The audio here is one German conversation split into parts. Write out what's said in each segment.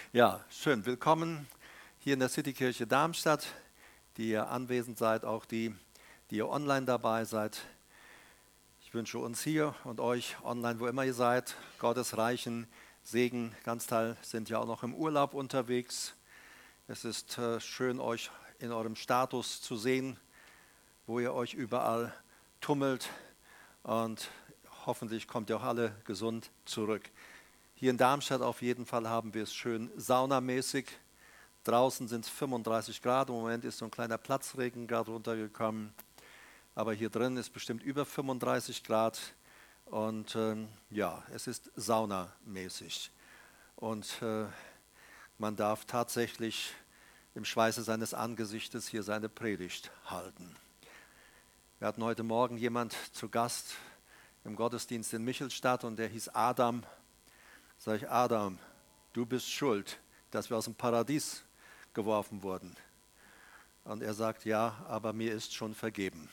Ja, schön. Willkommen hier in der Citykirche Darmstadt, die ihr anwesend seid, auch die ihr online dabei seid. Ich wünsche uns hier und euch online, wo immer ihr seid, Gottes reichen Segen. Ganz Teil sind ja auch noch im Urlaub unterwegs. Es ist schön, euch in eurem Status zu sehen, wo ihr euch überall tummelt, und hoffentlich kommt ihr auch alle gesund zurück. Hier in Darmstadt auf jeden Fall haben wir es schön saunamäßig. Draußen sind es 35 Grad, im Moment ist so ein kleiner Platzregen gerade runtergekommen. Aber hier drin ist bestimmt über 35 Grad und ja, es ist saunamäßig. Und man darf tatsächlich im Schweiße seines Angesichtes hier seine Predigt halten. Wir hatten heute Morgen jemand zu Gast im Gottesdienst in Michelstadt und der hieß Adam. Sag ich, Adam, du bist schuld, dass wir aus dem Paradies geworfen wurden. Und er sagt, ja, aber mir ist schon vergeben.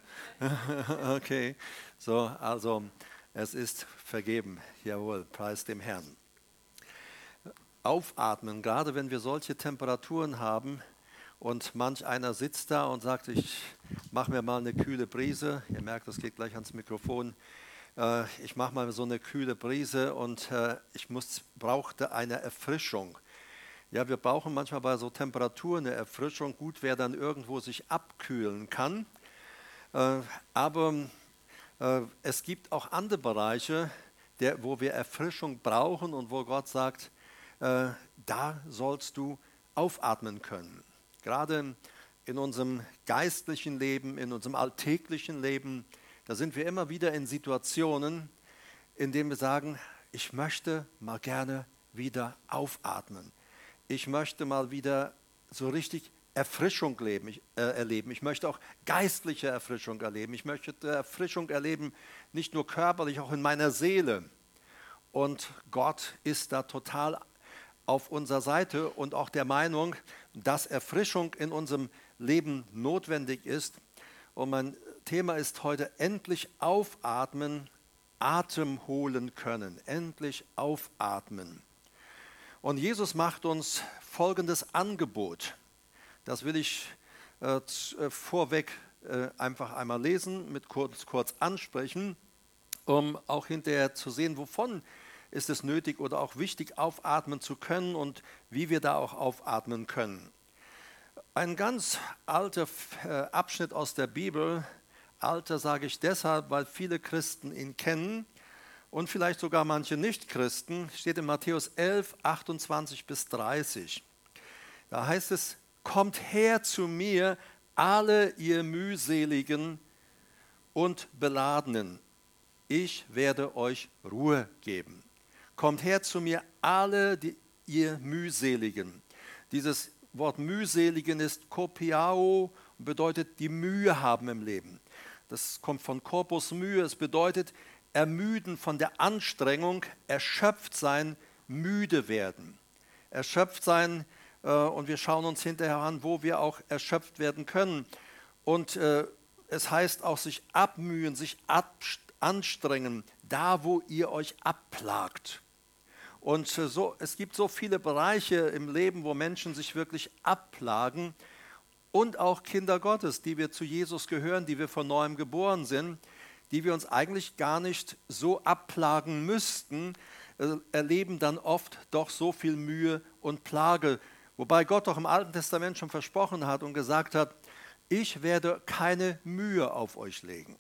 Okay, so, also es ist vergeben. Jawohl, preis dem Herrn. Aufatmen, gerade wenn wir solche Temperaturen haben und manch einer sitzt da und sagt, ich mache mir mal eine kühle Brise. Ihr merkt, das geht gleich ans Mikrofon. Ich mache mal so eine kühle Brise und brauchte eine Erfrischung. Ja, wir brauchen manchmal bei so Temperaturen eine Erfrischung. Gut, wer dann irgendwo sich abkühlen kann. Aber es gibt auch andere Bereiche, wo wir Erfrischung brauchen und wo Gott sagt, da sollst du aufatmen können. Gerade in unserem geistlichen Leben, in unserem alltäglichen Leben, da sind wir immer wieder in Situationen, in denen wir sagen, ich möchte mal gerne wieder aufatmen. Ich möchte mal wieder so richtig Erfrischung erleben. Ich möchte auch geistliche Erfrischung erleben. Ich möchte Erfrischung erleben, nicht nur körperlich, auch in meiner Seele. Und Gott ist da total auf unserer Seite und auch der Meinung, dass Erfrischung in unserem Leben notwendig ist. Und mein Thema ist heute endlich aufatmen, Atem holen können. Endlich aufatmen. Und Jesus macht uns folgendes Angebot. Das will ich vorweg einfach einmal lesen, mit kurz ansprechen, um auch hinterher zu sehen, wovon ist es nötig oder auch wichtig, aufatmen zu können und wie wir da auch aufatmen können. Ein ganz alter Abschnitt aus der Bibel, alter sage ich deshalb, weil viele Christen ihn kennen und vielleicht sogar manche Nichtchristen, steht in Matthäus 11, 28 bis 30. Da heißt es, kommt her zu mir, alle ihr mühseligen und Beladenen, ich werde euch Ruhe geben. Kommt her zu mir, alle ihr mühseligen. Dieses Wort mühseligen ist kopiao und bedeutet die Mühe haben im Leben. Das kommt von Corpus Mühe, es bedeutet ermüden von der Anstrengung, erschöpft sein, müde werden. Erschöpft sein, und wir schauen uns hinterher an, wo wir auch erschöpft werden können. Und es heißt auch sich abmühen, sich anstrengen, da wo ihr euch abplagt. Und es gibt so viele Bereiche im Leben, wo Menschen sich wirklich abplagen. Und auch Kinder Gottes, die wir zu Jesus gehören, die wir von Neuem geboren sind, die wir uns eigentlich gar nicht so abplagen müssten, erleben dann oft doch so viel Mühe und Plage. Wobei Gott doch im Alten Testament schon versprochen hat und gesagt hat, ich werde keine Mühe auf euch legen.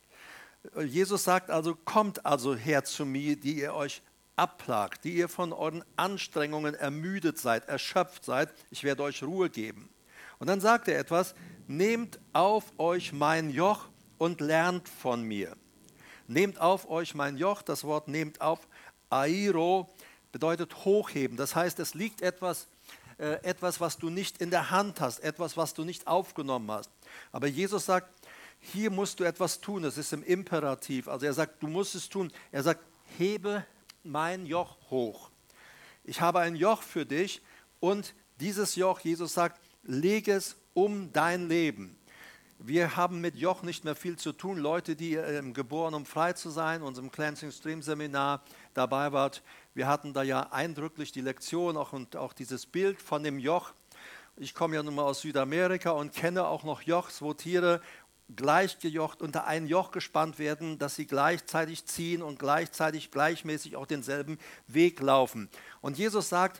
Jesus sagt also, kommt also her zu mir, die ihr euch abplagt, die ihr von euren Anstrengungen ermüdet seid, erschöpft seid, ich werde euch Ruhe geben. Und dann sagt er etwas, nehmt auf euch mein Joch und lernt von mir. Nehmt auf euch mein Joch, das Wort nehmt auf, airo, bedeutet hochheben. Das heißt, es liegt etwas, was du nicht in der Hand hast, etwas, was du nicht aufgenommen hast. Aber Jesus sagt, hier musst du etwas tun, das ist im Imperativ. Also er sagt, du musst es tun. Er sagt, hebe mein Joch hoch. Ich habe ein Joch für dich und dieses Joch, Jesus sagt, lege es um dein Leben. Wir haben mit Joch nicht mehr viel zu tun. Leute, die geboren, um frei zu sein, unserem Cleansing Stream Seminar dabei wart, wir hatten da ja eindrücklich die Lektion und auch dieses Bild von dem Joch. Ich komme ja nun mal aus Südamerika und kenne auch noch Jochs, wo Tiere gleichgejocht unter ein Joch gespannt werden, dass sie gleichzeitig ziehen und gleichzeitig gleichmäßig auch denselben Weg laufen. Und Jesus sagt,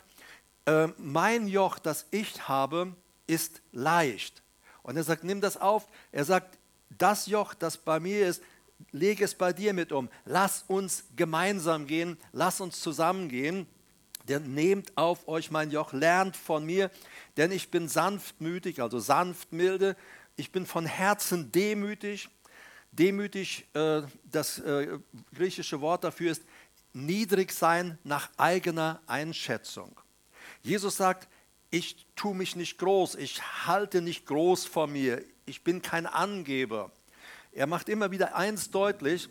mein Joch, das ich habe, ist leicht. Und er sagt, nimm das auf. Er sagt, das Joch, das bei mir ist, lege es bei dir mit um. Lass uns gemeinsam gehen, lass uns zusammengehen. Denn nehmt auf euch mein Joch, lernt von mir, denn ich bin sanftmütig, also sanftmilde. Ich bin von Herzen demütig. Demütig, das griechische Wort dafür ist niedrig sein nach eigener Einschätzung. Jesus sagt, ich tue mich nicht groß, ich halte nicht groß vor mir, ich bin kein Angeber. Er macht immer wieder eins deutlich,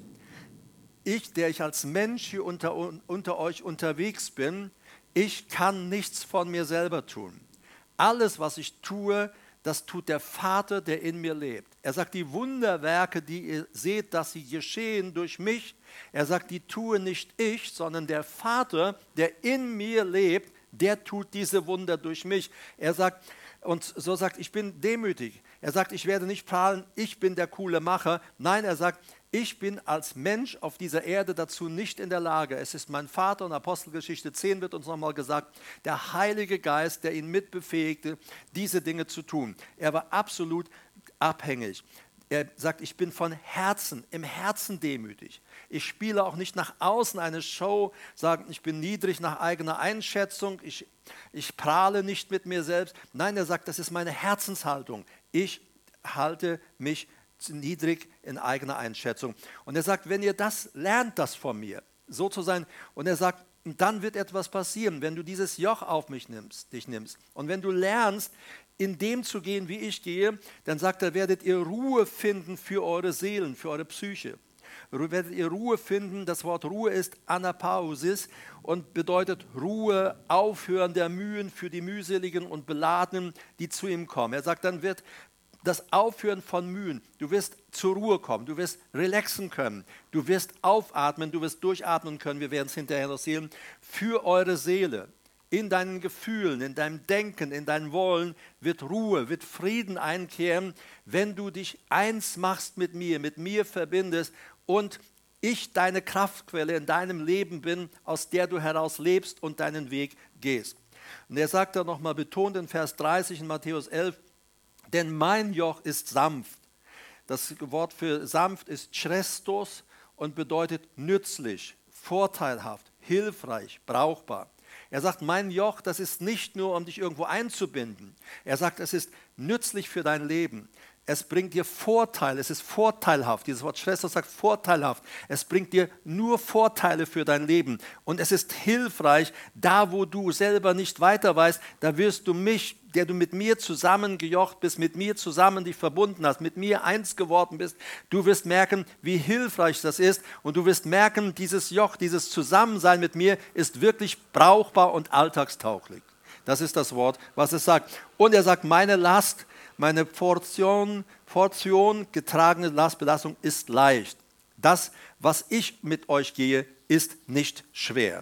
ich, der ich als Mensch hier unter euch unterwegs bin, ich kann nichts von mir selber tun. Alles, was ich tue, das tut der Vater, der in mir lebt. Er sagt, die Wunderwerke, die ihr seht, dass sie geschehen durch mich, er sagt, die tue nicht ich, sondern der Vater, der in mir lebt, der tut diese Wunder durch mich. Er sagt, und so sagt, ich bin demütig. Er sagt, ich werde nicht prahlen, ich bin der coole Macher. Nein, er sagt, ich bin als Mensch auf dieser Erde dazu nicht in der Lage. Es ist mein Vater, und Apostelgeschichte 10 wird uns nochmal gesagt, der Heilige Geist, der ihn mitbefähigte, diese Dinge zu tun. Er war absolut abhängig. Er sagt, ich bin von Herzen, im Herzen demütig. Ich spiele auch nicht nach außen eine Show, sagen, ich bin niedrig nach eigener Einschätzung, ich prahle nicht mit mir selbst. Nein, er sagt, das ist meine Herzenshaltung. Ich halte mich niedrig in eigener Einschätzung. Und er sagt, wenn ihr das lernt, das von mir, so zu sein, und er sagt, dann wird etwas passieren, wenn du dieses Joch auf dich nimmst. Und wenn du lernst, in dem zu gehen, wie ich gehe, dann sagt er, werdet ihr Ruhe finden für eure Seelen, für eure Psyche. Werdet ihr Ruhe finden, das Wort Ruhe ist Anapausis und bedeutet Ruhe, Aufhören der Mühen für die mühseligen und Beladenen, die zu ihm kommen. Er sagt, dann wird das Aufhören von Mühen, du wirst zur Ruhe kommen, du wirst relaxen können, du wirst aufatmen, du wirst durchatmen können, wir werden es hinterher noch sehen, für eure Seele. In deinen Gefühlen, in deinem Denken, in deinem Wollen wird Ruhe, wird Frieden einkehren, wenn du dich eins machst mit mir verbindest und ich deine Kraftquelle in deinem Leben bin, aus der du heraus lebst und deinen Weg gehst. Und er sagt da nochmal betont in Vers 30 in Matthäus 11, denn mein Joch ist sanft. Das Wort für sanft ist chrestos und bedeutet nützlich, vorteilhaft, hilfreich, brauchbar. Er sagt, mein Joch, das ist nicht nur, um dich irgendwo einzubinden. Er sagt, es ist nützlich für dein Leben. Es bringt dir Vorteile, es ist vorteilhaft. Dieses Wort Schwester sagt vorteilhaft. Es bringt dir nur Vorteile für dein Leben. Und es ist hilfreich, da wo du selber nicht weiter weißt, da wirst du mich, der du mit mir zusammengejocht bist, mit mir zusammen dich verbunden hast, mit mir eins geworden bist, du wirst merken, wie hilfreich das ist. Und du wirst merken, dieses Joch, dieses Zusammensein mit mir ist wirklich brauchbar und alltagstauglich. Das ist das Wort, was es sagt. Und er sagt, meine Last, meine Portion getragene Lastbelastung ist leicht. Das, was ich mit euch gehe, ist nicht schwer.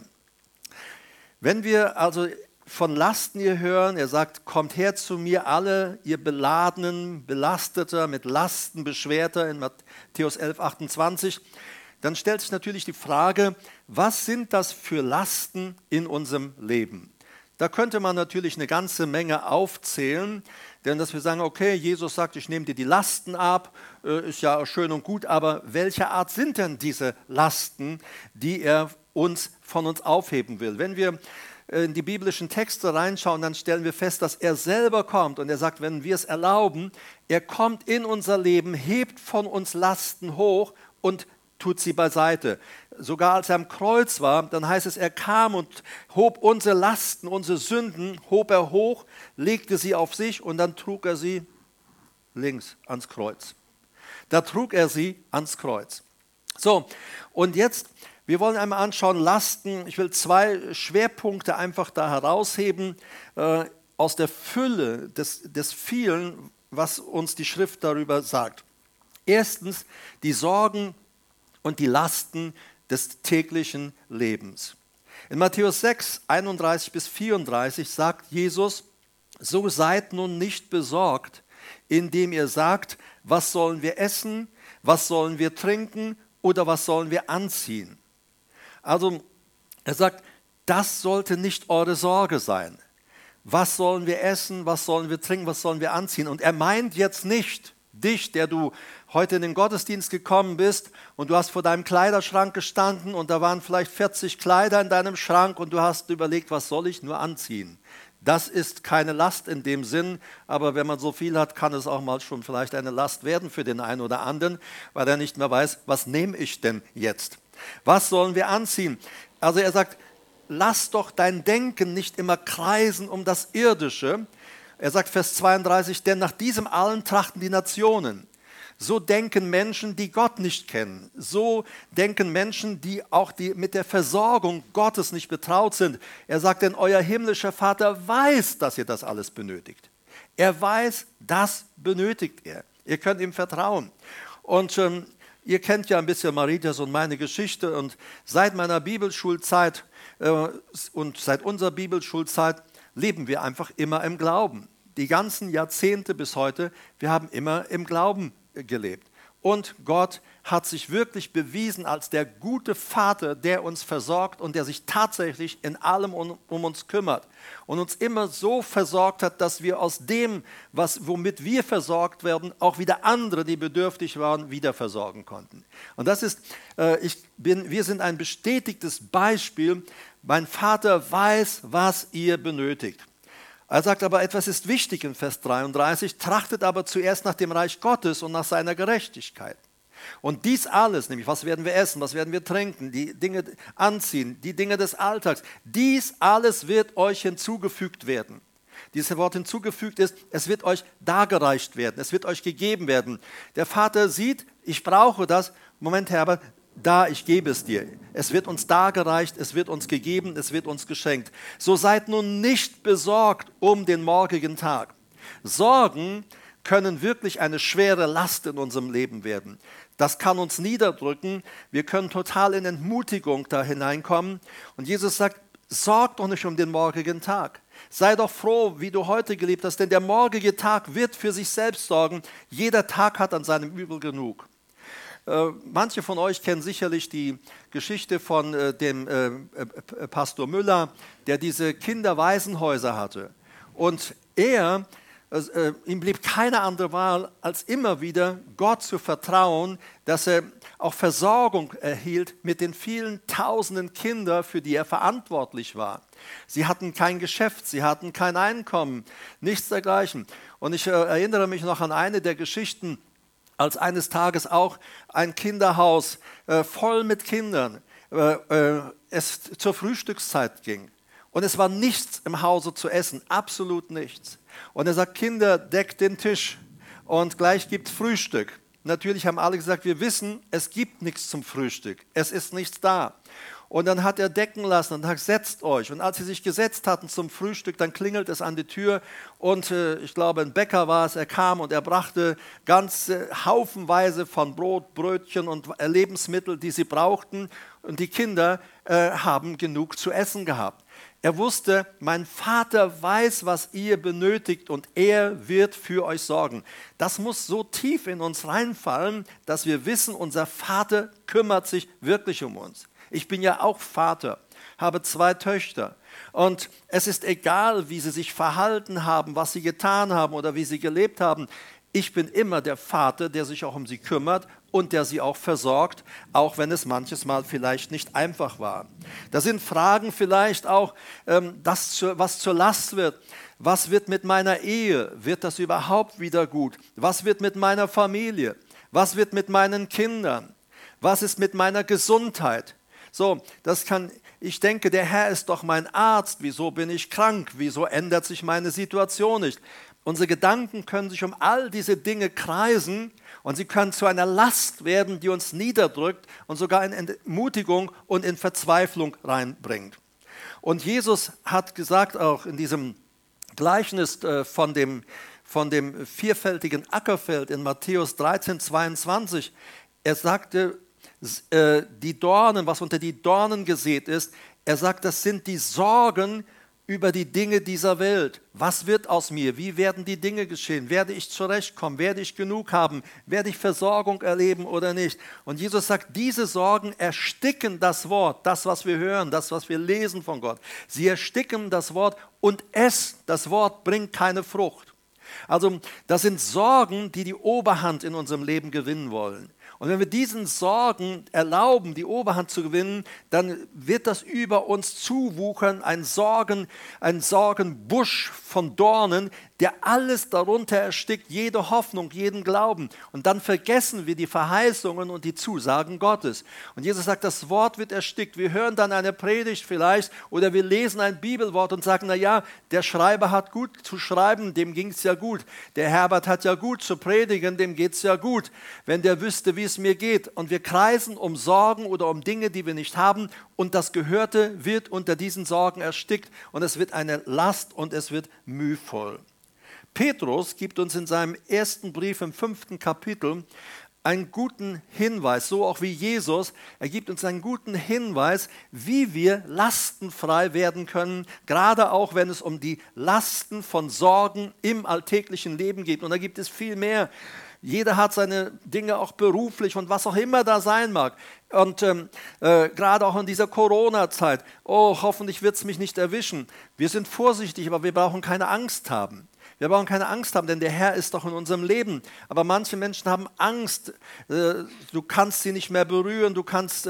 Wenn wir also von Lasten hier hören, er sagt, kommt her zu mir alle, ihr Beladenen, Belasteter, mit Lasten Beschwerter in Matthäus 11, 28, dann stellt sich natürlich die Frage, was sind das für Lasten in unserem Leben? Da könnte man natürlich eine ganze Menge aufzählen, denn dass wir sagen, okay, Jesus sagt, ich nehme dir die Lasten ab, ist ja schön und gut, aber welche Art sind denn diese Lasten, die er von uns aufheben will? Wenn wir in die biblischen Texte reinschauen, dann stellen wir fest, dass er selber kommt und er sagt, wenn wir es erlauben, er kommt in unser Leben, hebt von uns Lasten hoch und tut sie beiseite. Sogar als er am Kreuz war, dann heißt es, er kam und hob unsere Lasten, unsere Sünden, hob er hoch, legte sie auf sich und dann trug er sie links ans Kreuz. Da trug er sie ans Kreuz. So, und jetzt, wir wollen einmal anschauen, Lasten. Ich will 2 Schwerpunkte einfach da herausheben, aus der Fülle des vielen, was uns die Schrift darüber sagt. Erstens, die Sorgen und die Lasten des täglichen Lebens. In Matthäus 6, 31 bis 34 sagt Jesus, so seid nun nicht besorgt, indem ihr sagt, was sollen wir essen, was sollen wir trinken oder was sollen wir anziehen. Also er sagt, das sollte nicht eure Sorge sein. Was sollen wir essen, was sollen wir trinken, was sollen wir anziehen? Und er meint jetzt nicht dich, der du heute in den Gottesdienst gekommen bist und du hast vor deinem Kleiderschrank gestanden und da waren vielleicht 40 Kleider in deinem Schrank und du hast überlegt, was soll ich nur anziehen? Das ist keine Last in dem Sinn, aber wenn man so viel hat, kann es auch mal schon vielleicht eine Last werden für den einen oder anderen, weil er nicht mehr weiß, was nehme ich denn jetzt? Was sollen wir anziehen? Also er sagt, lass doch dein Denken nicht immer kreisen um das Irdische. Er sagt Vers 32, denn nach diesem allen trachten die Nationen. So denken Menschen, die Gott nicht kennen. So denken Menschen, die mit der Versorgung Gottes nicht betraut sind. Er sagt, denn euer himmlischer Vater weiß, dass ihr das alles benötigt. Er weiß, das benötigt er. Ihr könnt ihm vertrauen. Und ihr kennt ja ein bisschen Maritas und meine Geschichte. Und seit meiner Bibelschulzeit und seit unserer Bibelschulzeit leben wir einfach immer im Glauben. Die ganzen Jahrzehnte bis heute, wir haben immer im Glauben gelebt. Und Gott hat sich wirklich bewiesen als der gute Vater, der uns versorgt und der sich tatsächlich in allem um uns kümmert und uns immer so versorgt hat, dass wir aus dem, womit wir versorgt werden, auch wieder andere, die bedürftig waren, wieder versorgen konnten. Und das ist, wir sind ein bestätigtes Beispiel. Mein Vater weiß, was ihr benötigt. Er sagt aber, etwas ist wichtig in Vers 33, trachtet aber zuerst nach dem Reich Gottes und nach seiner Gerechtigkeit. Und dies alles, nämlich was werden wir essen, was werden wir trinken, die Dinge anziehen, die Dinge des Alltags, dies alles wird euch hinzugefügt werden. Dieses Wort hinzugefügt ist, es wird euch dargereicht werden, es wird euch gegeben werden. Der Vater sieht, ich brauche das, Moment Herbert, da, ich gebe es dir. Es wird uns dargereicht, es wird uns gegeben, es wird uns geschenkt. So seid nun nicht besorgt um den morgigen Tag. Sorgen können wirklich eine schwere Last in unserem Leben werden. Das kann uns niederdrücken. Wir können total in Entmutigung da hineinkommen. Und Jesus sagt, sorg doch nicht um den morgigen Tag. Sei doch froh, wie du heute gelebt hast, denn der morgige Tag wird für sich selbst sorgen. Jeder Tag hat an seinem Übel genug. Manche von euch kennen sicherlich die Geschichte von dem Pastor Müller, der diese Kinderwaisenhäuser hatte. Und ihm blieb keine andere Wahl, als immer wieder Gott zu vertrauen, dass er auch Versorgung erhielt mit den vielen tausenden Kindern, für die er verantwortlich war. Sie hatten kein Geschäft, sie hatten kein Einkommen, nichts dergleichen. Und ich erinnere mich noch an eine der Geschichten, als eines Tages auch ein Kinderhaus voll mit Kindern es zur Frühstückszeit ging. Und es war nichts im Hause zu essen, absolut nichts. Und er sagt, Kinder, deckt den Tisch und gleich gibt es Frühstück. Natürlich haben alle gesagt, wir wissen, es gibt nichts zum Frühstück, es ist nichts da. Und dann hat er decken lassen und sagt, setzt euch. Und als sie sich gesetzt hatten zum Frühstück, dann klingelt es an die Tür. Und ich glaube, ein Bäcker war es, er kam und er brachte ganze haufenweise von Brot, Brötchen und Lebensmittel, die sie brauchten. Und die Kinder haben genug zu essen gehabt. Er wusste, mein Vater weiß, was ihr benötigt und er wird für euch sorgen. Das muss so tief in uns reinfallen, dass wir wissen, unser Vater kümmert sich wirklich um uns. Ich bin ja auch Vater, habe 2 Töchter und es ist egal, wie sie sich verhalten haben, was sie getan haben oder wie sie gelebt haben. Ich bin immer der Vater, der sich auch um sie kümmert und der sie auch versorgt, auch wenn es manches Mal vielleicht nicht einfach war. Da sind Fragen vielleicht auch, was zur Last wird. Was wird mit meiner Ehe? Wird das überhaupt wieder gut? Was wird mit meiner Familie? Was wird mit meinen Kindern? Was ist mit meiner Gesundheit? So, ich denke, der Herr ist doch mein Arzt. Wieso bin ich krank? Wieso ändert sich meine Situation nicht? Unsere Gedanken können sich um all diese Dinge kreisen und sie können zu einer Last werden, die uns niederdrückt und sogar in Entmutigung und in Verzweiflung reinbringt. Und Jesus hat gesagt auch in diesem Gleichnis von von dem vierfältigen Ackerfeld in Matthäus 13, 22. Er sagte, die Dornen, was unter die Dornen gesät ist, er sagt, das sind die Sorgen über die Dinge dieser Welt. Was wird aus mir? Wie werden die Dinge geschehen? Werde ich zurechtkommen? Werde ich genug haben? Werde ich Versorgung erleben oder nicht? Und Jesus sagt, diese Sorgen ersticken das Wort, das, was wir hören, das, was wir lesen von Gott. Sie ersticken das Wort und das Wort bringt keine Frucht. Also das sind Sorgen, die die Oberhand in unserem Leben gewinnen wollen. Und wenn wir diesen Sorgen erlauben, die Oberhand zu gewinnen, dann wird das über uns zuwuchern, ein Sorgenbusch von Dornen, der alles darunter erstickt, jede Hoffnung, jeden Glauben. Und dann vergessen wir die Verheißungen und die Zusagen Gottes. Und Jesus sagt, das Wort wird erstickt. Wir hören dann eine Predigt vielleicht oder wir lesen ein Bibelwort und sagen, naja, der Schreiber hat gut zu schreiben, dem ging es ja gut. Der Herbert hat ja gut zu predigen, dem geht es ja gut. Wenn der wüsste, wie es mir geht. Und wir kreisen um Sorgen oder um Dinge, die wir nicht haben. Und das Gehörte wird unter diesen Sorgen erstickt. Und es wird eine Last und es wird mühvoll. Petrus gibt uns in seinem ersten Brief im 5. Kapitel einen guten Hinweis, so auch wie Jesus. Er gibt uns einen guten Hinweis, wie wir lastenfrei werden können, gerade auch wenn es um die Lasten von Sorgen im alltäglichen Leben geht. Und da gibt es viel mehr. Jeder hat seine Dinge auch beruflich und was auch immer da sein mag. Und gerade auch in dieser Corona-Zeit, hoffentlich wird es mich nicht erwischen. Wir sind vorsichtig, aber wir brauchen keine Angst haben. Wir brauchen keine Angst haben, denn der Herr ist doch in unserem Leben. Aber manche Menschen haben Angst. Du kannst sie nicht mehr berühren, du kannst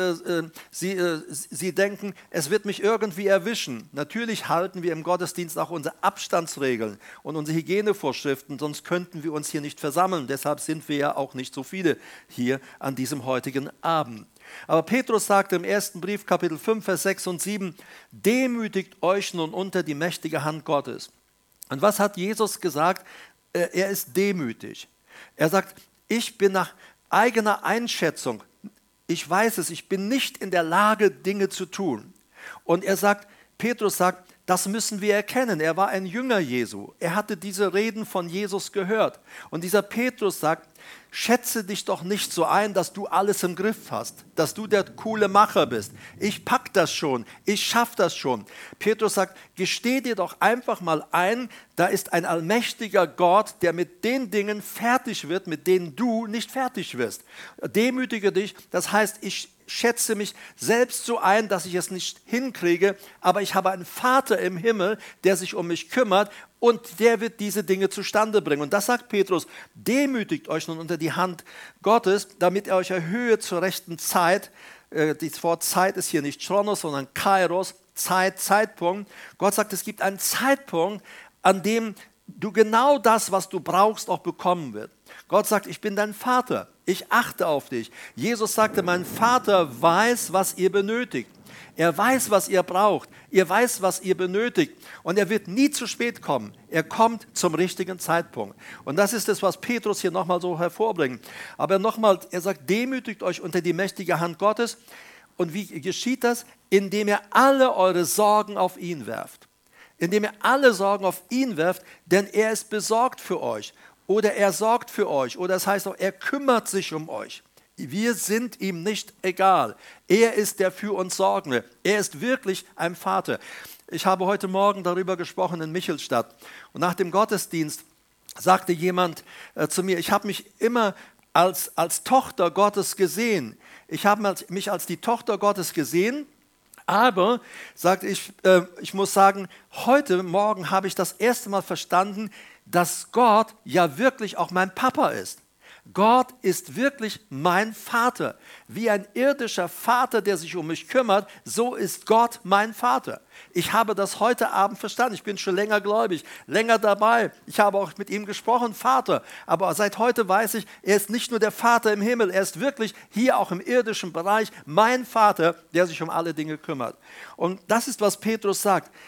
sie denken, es wird mich irgendwie erwischen. Natürlich halten wir im Gottesdienst auch unsere Abstandsregeln und unsere Hygienevorschriften, sonst könnten wir uns hier nicht versammeln. Deshalb sind wir ja auch nicht so viele hier an diesem heutigen Abend. Aber Petrus sagte im ersten Brief, Kapitel 5, Vers 6 und 7, demütigt euch nun unter die mächtige Hand Gottes. Und was hat Jesus gesagt? Er ist demütig. Er sagt, ich bin nach eigener Einschätzung, ich weiß es, ich bin nicht in der Lage, Dinge zu tun. Und Petrus sagt, das müssen wir erkennen. Er war ein Jünger Jesu. Er hatte diese Reden von Jesus gehört. Und dieser Petrus sagt, schätze dich doch nicht so ein, dass du alles im Griff hast, dass du der coole Macher bist. Ich pack das schon, ich schaff das schon. Petrus sagt, gesteh dir doch einfach mal ein, da ist ein allmächtiger Gott, der mit den Dingen fertig wird, mit denen du nicht fertig wirst. Demütige dich, das heißt, ich schätze mich selbst so ein, dass ich es nicht hinkriege, aber ich habe einen Vater im Himmel, der sich um mich kümmert und der wird diese Dinge zustande bringen. Und das sagt Petrus, demütigt euch nun unter die Hand Gottes, damit er euch erhöhe zur rechten Zeit. Das Wort Zeit ist hier nicht Chronos, sondern Kairos, Zeitpunkt. Gott sagt, es gibt einen Zeitpunkt, an dem du genau das, was du brauchst, auch bekommen wirst. Gott sagt, ich bin dein Vater, ich achte auf dich. Jesus sagte, mein Vater weiß, was ihr benötigt. Er weiß, was ihr braucht. Er weiß, was ihr benötigt. Und er wird nie zu spät kommen. Er kommt zum richtigen Zeitpunkt. Und das ist es, was Petrus hier nochmal so hervorbringt. Aber nochmal, er sagt, demütigt euch unter die mächtige Hand Gottes. Und wie geschieht das? Indem ihr alle eure Sorgen auf ihn werft. Indem ihr alle Sorgen auf ihn werft, denn er ist besorgt für euch. Oder er sorgt für euch. Oder das heißt auch, er kümmert sich um euch. Wir sind ihm nicht egal. Er ist der für uns Sorgende. Er ist wirklich ein Vater. Ich habe heute Morgen darüber gesprochen in Michelstadt. Und nach dem Gottesdienst sagte jemand zu mir, ich habe mich immer als Tochter Gottes gesehen. Ich habe mich als die Tochter Gottes gesehen. Aber, sagte ich muss sagen, heute Morgen habe ich das erste Mal verstanden, dass Gott ja wirklich auch mein Papa ist. Gott ist wirklich mein Vater. Wie ein irdischer Vater, der sich um mich kümmert, so ist Gott mein Vater. Ich habe das heute Abend verstanden. Ich bin schon länger gläubig, länger dabei. Ich habe auch mit ihm gesprochen, Vater. Aber seit heute weiß ich, er ist nicht nur der Vater im Himmel, er ist wirklich hier auch im irdischen Bereich mein Vater, der sich um alle Dinge kümmert. Und das ist, was Petrus sagt.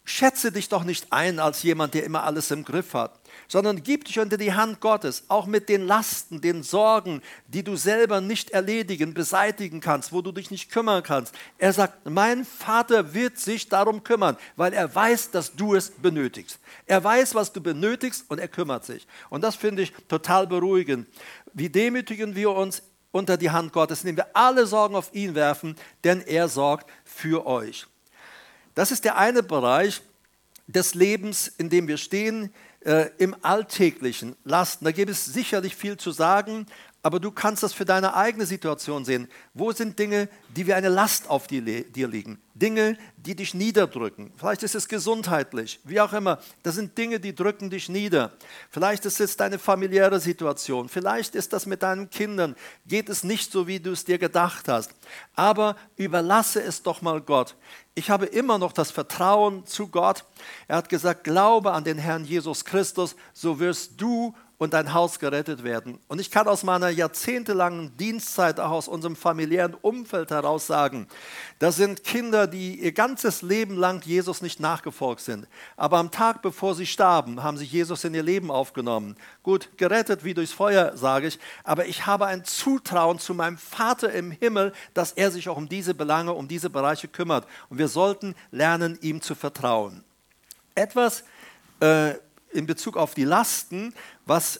schätze dich doch nicht ein als jemand, der immer alles im Griff hat, sondern gib dich unter die Hand Gottes, auch mit den Lasten, den Sorgen, die du selber nicht erledigen, beseitigen kannst, wo du dich nicht kümmern kannst. Er sagt, mein Vater wird sich darum kümmern, weil er weiß, dass du es benötigst. Er weiß, was du benötigst und er kümmert sich. Und das finde ich total beruhigend. Wie demütigen wir uns unter die Hand Gottes, indem wir alle Sorgen auf ihn werfen, denn er sorgt für euch. Das ist der eine Bereich des Lebens, in dem wir stehen, im Alltäglichen, Lasten. Da gibt es sicherlich viel zu sagen, aber du kannst das für deine eigene Situation sehen. Wo sind Dinge, die wie eine Last auf dir liegen? Dinge, die dich niederdrücken. Vielleicht ist es gesundheitlich, wie auch immer. Das sind Dinge, die drücken dich nieder. Vielleicht ist es deine familiäre Situation. Vielleicht ist das mit deinen Kindern. Geht es nicht so, wie du es dir gedacht hast. Aber überlasse es doch mal Gott. Ich habe immer noch das Vertrauen zu Gott. Er hat gesagt, glaube an den Herrn Jesus Christus, so wirst du und dein Haus gerettet werden. Und ich kann aus meiner jahrzehntelangen Dienstzeit, auch aus unserem familiären Umfeld heraus sagen, das sind Kinder, die ihr ganzes Leben lang Jesus nicht nachgefolgt sind. Aber am Tag, bevor sie starben, haben sie Jesus in ihr Leben aufgenommen. Gut, gerettet wie durchs Feuer, sage ich, aber ich habe ein Zutrauen zu meinem Vater im Himmel, dass er sich auch um diese Belange, um diese Bereiche kümmert. Und wir sollten lernen, ihm zu vertrauen. Etwas in Bezug auf die Lasten, was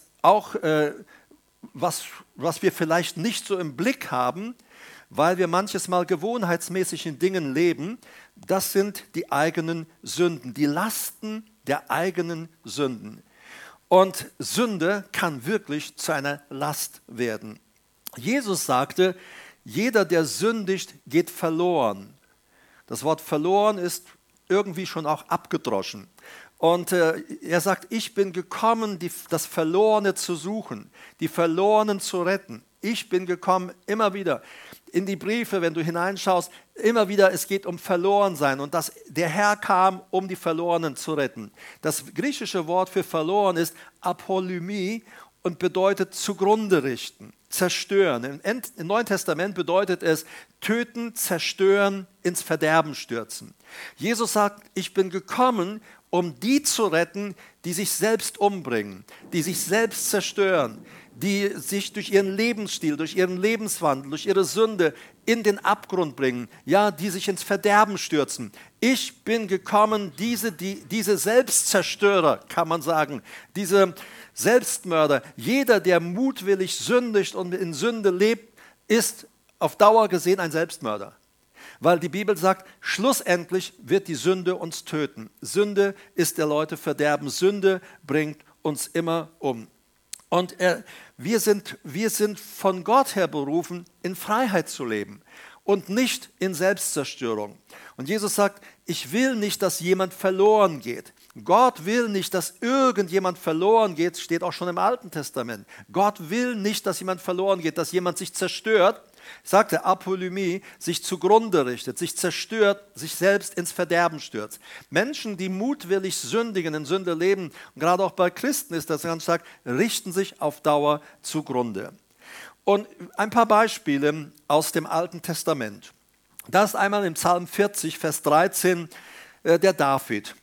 wir vielleicht nicht so im Blick haben, weil wir manches Mal gewohnheitsmäßig in Dingen leben, das sind die eigenen Sünden, die Lasten der eigenen Sünden. Und Sünde kann wirklich zu einer Last werden. Jesus sagte, jeder, der sündigt, geht verloren. Das Wort verloren ist irgendwie schon auch abgedroschen. Und er sagt, ich bin gekommen, das Verlorene zu suchen, die Verlorenen zu retten. Ich bin gekommen, immer wieder in die Briefe, wenn du hineinschaust, immer wieder, es geht um Verlorensein und dass der Herr kam, um die Verlorenen zu retten. Das griechische Wort für verloren ist Apolymie und bedeutet zugrunde richten, zerstören. Im Neuen Testament bedeutet es töten, zerstören, ins Verderben stürzen. Jesus sagt, ich bin gekommen, um die zu retten, die sich selbst umbringen, die sich selbst zerstören, die sich durch ihren Lebensstil, durch ihren Lebenswandel, durch ihre Sünde in den Abgrund bringen, ja, die sich ins Verderben stürzen. Ich bin gekommen, diese Selbstzerstörer, kann man sagen, diese Selbstmörder, jeder, der mutwillig sündigt und in Sünde lebt, ist auf Dauer gesehen ein Selbstmörder. Weil die Bibel sagt, schlussendlich wird die Sünde uns töten. Sünde ist der Leute Verderben. Sünde bringt uns immer um. Und wir sind von Gott her berufen, in Freiheit zu leben und nicht in Selbstzerstörung. Und Jesus sagt, ich will nicht, dass jemand verloren geht. Gott will nicht, dass irgendjemand verloren geht, steht auch schon im Alten Testament. Gott will nicht, dass jemand verloren geht, dass jemand sich zerstört, sagte Apolymie, sich zugrunde richtet, sich zerstört, sich selbst ins Verderben stürzt. Menschen, die mutwillig sündigen, in Sünde leben, und gerade auch bei Christen ist das ganz stark, richten sich auf Dauer zugrunde. Und ein paar Beispiele aus dem Alten Testament. Da ist einmal im Psalm 40, Vers 13, der David.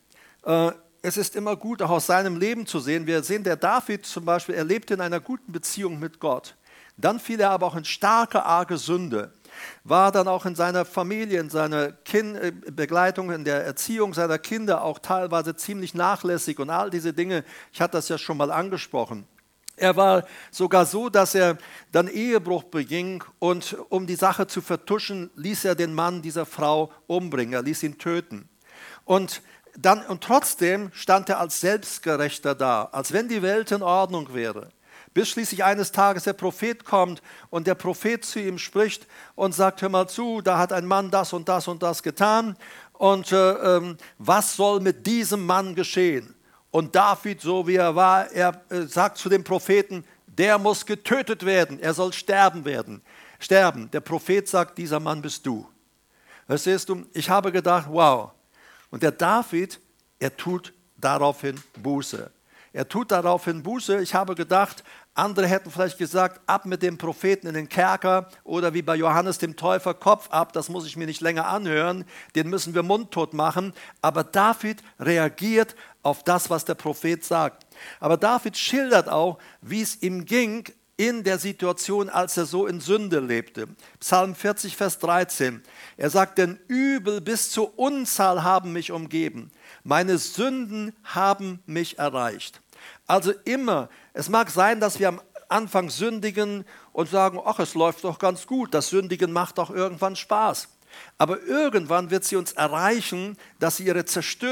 Es ist immer gut, auch aus seinem Leben zu sehen. Wir sehen, der David zum Beispiel, er lebte in einer guten Beziehung mit Gott. Dann fiel er aber auch in starke, arge Sünde, war dann auch in seiner Familie, in seiner Begleitung, in der Erziehung seiner Kinder auch teilweise ziemlich nachlässig und all diese Dinge, ich hatte das ja schon mal angesprochen. Er war sogar so, dass er dann Ehebruch beging und um die Sache zu vertuschen, ließ er den Mann dieser Frau umbringen, er ließ ihn töten. Und trotzdem stand er als Selbstgerechter da, als wenn die Welt in Ordnung wäre. Bis schließlich eines Tages der Prophet kommt und der Prophet zu ihm spricht und sagt, hör mal zu, da hat ein Mann das und das und das getan und was soll mit diesem Mann geschehen? Und David, so wie er war, er sagt zu dem Propheten, der muss getötet werden, er soll sterben. Der Prophet sagt, dieser Mann bist du. Verstehst du? Ich habe gedacht, wow. Und der David, er tut daraufhin Buße. Er tut daraufhin Buße. Ich habe gedacht, Andere hätten vielleicht gesagt, ab mit dem Propheten in den Kerker oder wie bei Johannes dem Täufer, Kopf ab, das muss ich mir nicht länger anhören, den müssen wir mundtot machen. Aber David reagiert auf das, was der Prophet sagt. Aber David schildert auch, wie es ihm ging in der Situation, als er so in Sünde lebte. Psalm 40, Vers 13. Er sagt, denn Übel bis zur Unzahl haben mich umgeben. Meine Sünden haben mich erreicht. Also immer, es mag sein, dass wir am Anfang sündigen und sagen, ach, es läuft doch ganz gut, das Sündigen macht doch irgendwann Spaß. Aber irgendwann wird sie uns erreichen, dass sie ihre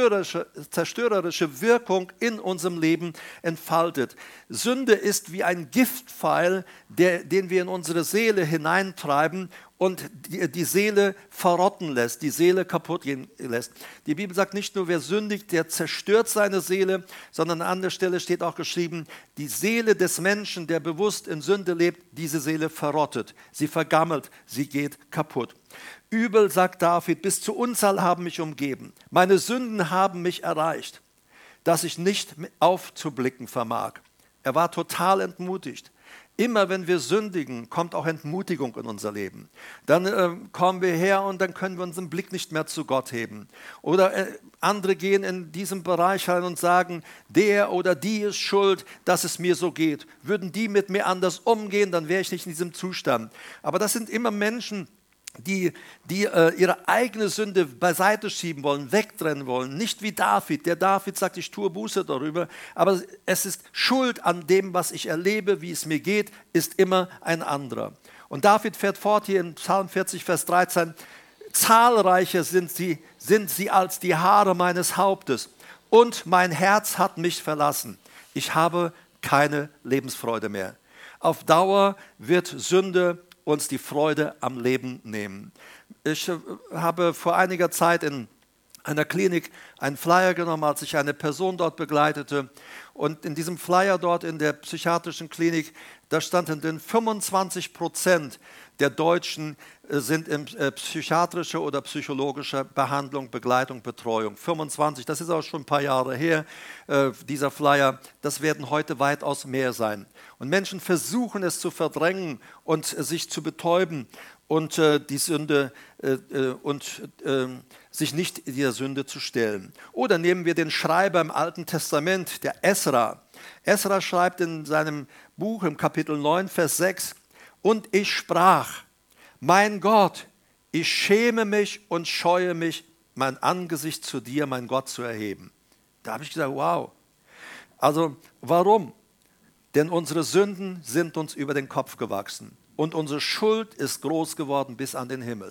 zerstörerische Wirkung in unserem Leben entfaltet. Sünde ist wie ein Giftpfeil, den wir in unsere Seele hineintreiben und die Seele verrotten lässt, die Seele kaputt gehen lässt. Die Bibel sagt nicht nur, wer sündigt, der zerstört seine Seele, sondern an anderer Stelle steht auch geschrieben, die Seele des Menschen, der bewusst in Sünde lebt, diese Seele verrottet, sie vergammelt, sie geht kaputt. Übel, sagt David, bis zur Unzahl haben mich umgeben. Meine Sünden haben mich erreicht, dass ich nicht aufzublicken vermag. Er war total entmutigt. Immer wenn wir sündigen, kommt auch Entmutigung in unser Leben. Dann kommen wir her und dann können wir unseren Blick nicht mehr zu Gott heben. Oder andere gehen in diesem Bereich rein und sagen, der oder die ist schuld, dass es mir so geht. Würden die mit mir anders umgehen, dann wäre ich nicht in diesem Zustand. Aber das sind immer Menschen, die ihre eigene Sünde beiseite schieben wollen, wegtrennen wollen. Nicht wie David. Der David sagt, ich tue Buße darüber, aber es ist Schuld an dem, was ich erlebe, wie es mir geht, ist immer ein anderer. Und David fährt fort hier in Psalm 40, Vers 13, zahlreicher sind sie als die Haare meines Hauptes und mein Herz hat mich verlassen. Ich habe keine Lebensfreude mehr. Auf Dauer wird Sünde uns die Freude am Leben nehmen. Ich habe vor einiger Zeit in einer Klinik einen Flyer genommen, als ich eine Person dort begleitete. Und in diesem Flyer dort in der psychiatrischen Klinik, da standen denn 25% der Deutschen sind in psychiatrischer oder psychologischer Behandlung, Begleitung, Betreuung. 25, das ist auch schon ein paar Jahre her, dieser Flyer. Das werden heute weitaus mehr sein. Und Menschen versuchen es zu verdrängen und sich zu betäuben und die Sünde sich nicht dieser Sünde zu stellen. Oder nehmen wir den Schreiber im Alten Testament, der Esra. Esra schreibt in seinem Buch im Kapitel 9, Vers 6, und ich sprach, mein Gott, ich schäme mich und scheue mich, mein Angesicht zu dir, mein Gott, zu erheben. Da habe ich gesagt, wow. Also warum? Denn unsere Sünden sind uns über den Kopf gewachsen und unsere Schuld ist groß geworden bis an den Himmel.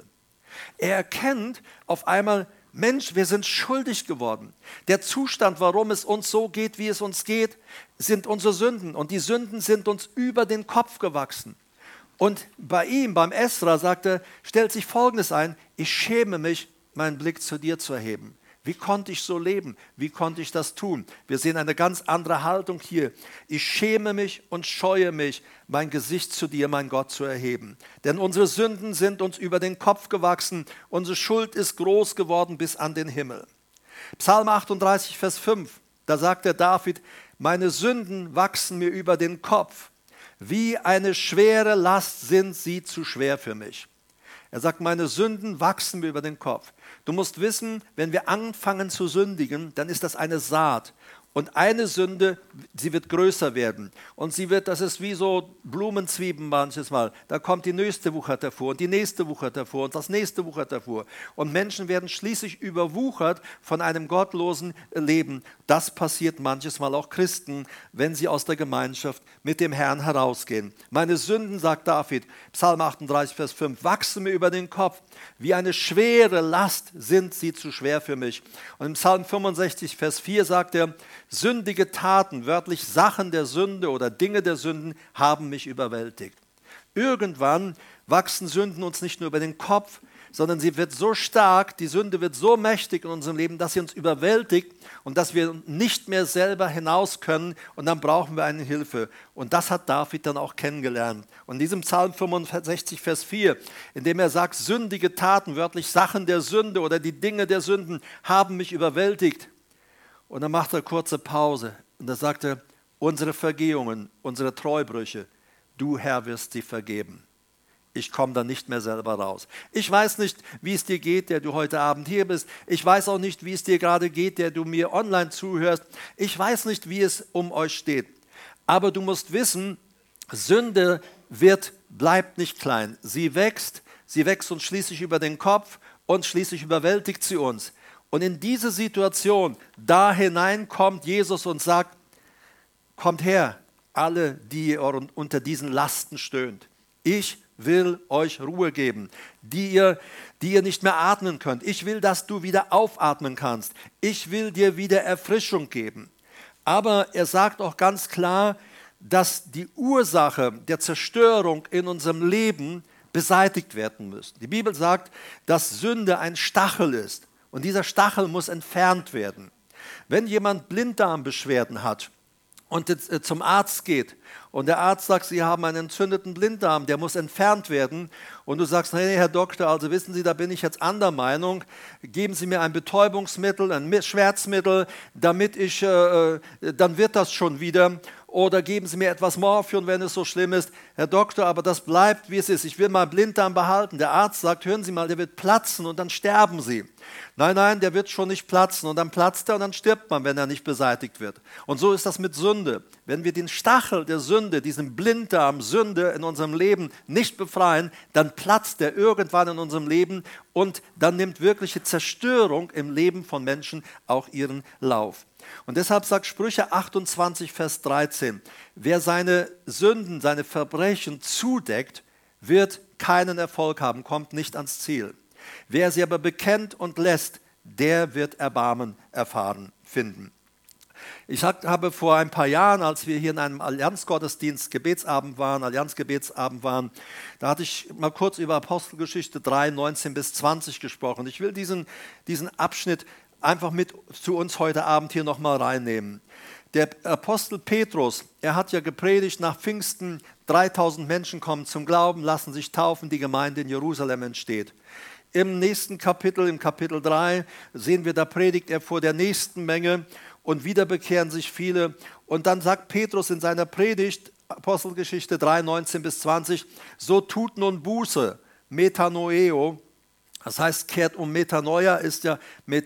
Er erkennt auf einmal, Mensch, wir sind schuldig geworden. Der Zustand, warum es uns so geht, wie es uns geht, sind unsere Sünden. Und die Sünden sind uns über den Kopf gewachsen. Und bei ihm, beim Esra, sagte, stellt sich Folgendes ein, ich schäme mich, meinen Blick zu dir zu erheben. Wie konnte ich so leben? Wie konnte ich das tun? Wir sehen eine ganz andere Haltung hier. Ich schäme mich und scheue mich, mein Gesicht zu dir, mein Gott, zu erheben. Denn unsere Sünden sind uns über den Kopf gewachsen. Unsere Schuld ist groß geworden bis an den Himmel. Psalm 38, Vers 5, da sagt der David, meine Sünden wachsen mir über den Kopf. Wie eine schwere Last sind sie zu schwer für mich. Er sagt, meine Sünden wachsen mir über den Kopf. Du musst wissen, wenn wir anfangen zu sündigen, dann ist das eine Saat. Und eine Sünde, sie wird größer werden. Und sie wird, das ist wie so Blumenzwiebeln manches Mal. Da kommt die nächste wuchert hervor und die nächste wuchert hervor und das nächste wuchert hervor. Und Menschen werden schließlich überwuchert von einem gottlosen Leben. Das passiert manches Mal auch Christen, wenn sie aus der Gemeinschaft mit dem Herrn herausgehen. Meine Sünden, sagt David, Psalm 38, Vers 5, wachsen mir über den Kopf. Wie eine schwere Last sind sie zu schwer für mich. Und im Psalm 65, Vers 4 sagt er, sündige Taten, wörtlich Sachen der Sünde oder Dinge der Sünden, haben mich überwältigt. Irgendwann wachsen Sünden uns nicht nur über den Kopf, sondern sie wird so stark, die Sünde wird so mächtig in unserem Leben, dass sie uns überwältigt und dass wir nicht mehr selber hinaus können und dann brauchen wir eine Hilfe. Und das hat David dann auch kennengelernt. Und in diesem Psalm 65, Vers 4, in dem er sagt, sündige Taten, wörtlich Sachen der Sünde oder die Dinge der Sünden, haben mich überwältigt. Und dann macht er eine kurze Pause und da sagt er, unsere Vergehungen, unsere Treubrüche, du Herr wirst sie vergeben. Ich komme da nicht mehr selber raus. Ich weiß nicht, wie es dir geht, der du heute Abend hier bist. Ich weiß auch nicht, wie es dir gerade geht, der du mir online zuhörst. Ich weiß nicht, wie es um euch steht. Aber du musst wissen, Sünde bleibt nicht klein. Sie wächst uns schließlich über den Kopf und schließlich überwältigt sie uns. Und in diese Situation, da hinein kommt Jesus und sagt, kommt her, alle, die ihr unter diesen Lasten stöhnt. Ich will euch Ruhe geben, die ihr nicht mehr atmen könnt. Ich will, dass du wieder aufatmen kannst. Ich will dir wieder Erfrischung geben. Aber er sagt auch ganz klar, dass die Ursache der Zerstörung in unserem Leben beseitigt werden muss. Die Bibel sagt, dass Sünde ein Stachel ist und dieser Stachel muss entfernt werden. Wenn jemand Blinddarmbeschwerden hat und zum Arzt geht und der Arzt sagt, Sie haben einen entzündeten Blinddarm, der muss entfernt werden und du sagst, hey Herr Doktor, also wissen Sie, da bin ich jetzt anderer Meinung, geben Sie mir ein Betäubungsmittel, ein Schmerzmittel, dann wird das schon wieder. Oder geben Sie mir etwas Morphium, wenn es so schlimm ist. Herr Doktor, aber das bleibt, wie es ist. Ich will meinen Blinddarm behalten. Der Arzt sagt, hören Sie mal, der wird platzen und dann sterben Sie. Nein, der wird schon nicht platzen und dann platzt er und dann stirbt man, wenn er nicht beseitigt wird. Und so ist das mit Sünde. Wenn wir den Stachel der Sünde, diesen Blinddarm Sünde in unserem Leben nicht befreien, dann platzt er irgendwann in unserem Leben und dann nimmt wirkliche Zerstörung im Leben von Menschen auch ihren Lauf. Und deshalb sagt Sprüche 28, Vers 13, wer seine Sünden, seine Verbrechen zudeckt, wird keinen Erfolg haben, kommt nicht ans Ziel. Wer sie aber bekennt und lässt, der wird Erbarmen finden. Ich habe vor ein paar Jahren, als wir hier in einem Allianzgottesdienst, Allianzgebetsabend waren, da hatte ich mal kurz über Apostelgeschichte 3, 19 bis 20 gesprochen. Ich will diesen Abschnitt einfach mit zu uns heute Abend hier nochmal reinnehmen. Der Apostel Petrus, er hat ja gepredigt nach Pfingsten, 3000 Menschen kommen zum Glauben, lassen sich taufen, die Gemeinde in Jerusalem entsteht. Im nächsten Kapitel, im Kapitel 3, sehen wir, da predigt er vor der nächsten Menge und wieder bekehren sich viele. Und dann sagt Petrus in seiner Predigt, Apostelgeschichte 3, 19 bis 20, so tut nun Buße, Metanoeo, das heißt, kehrt um. Metanoia ist ja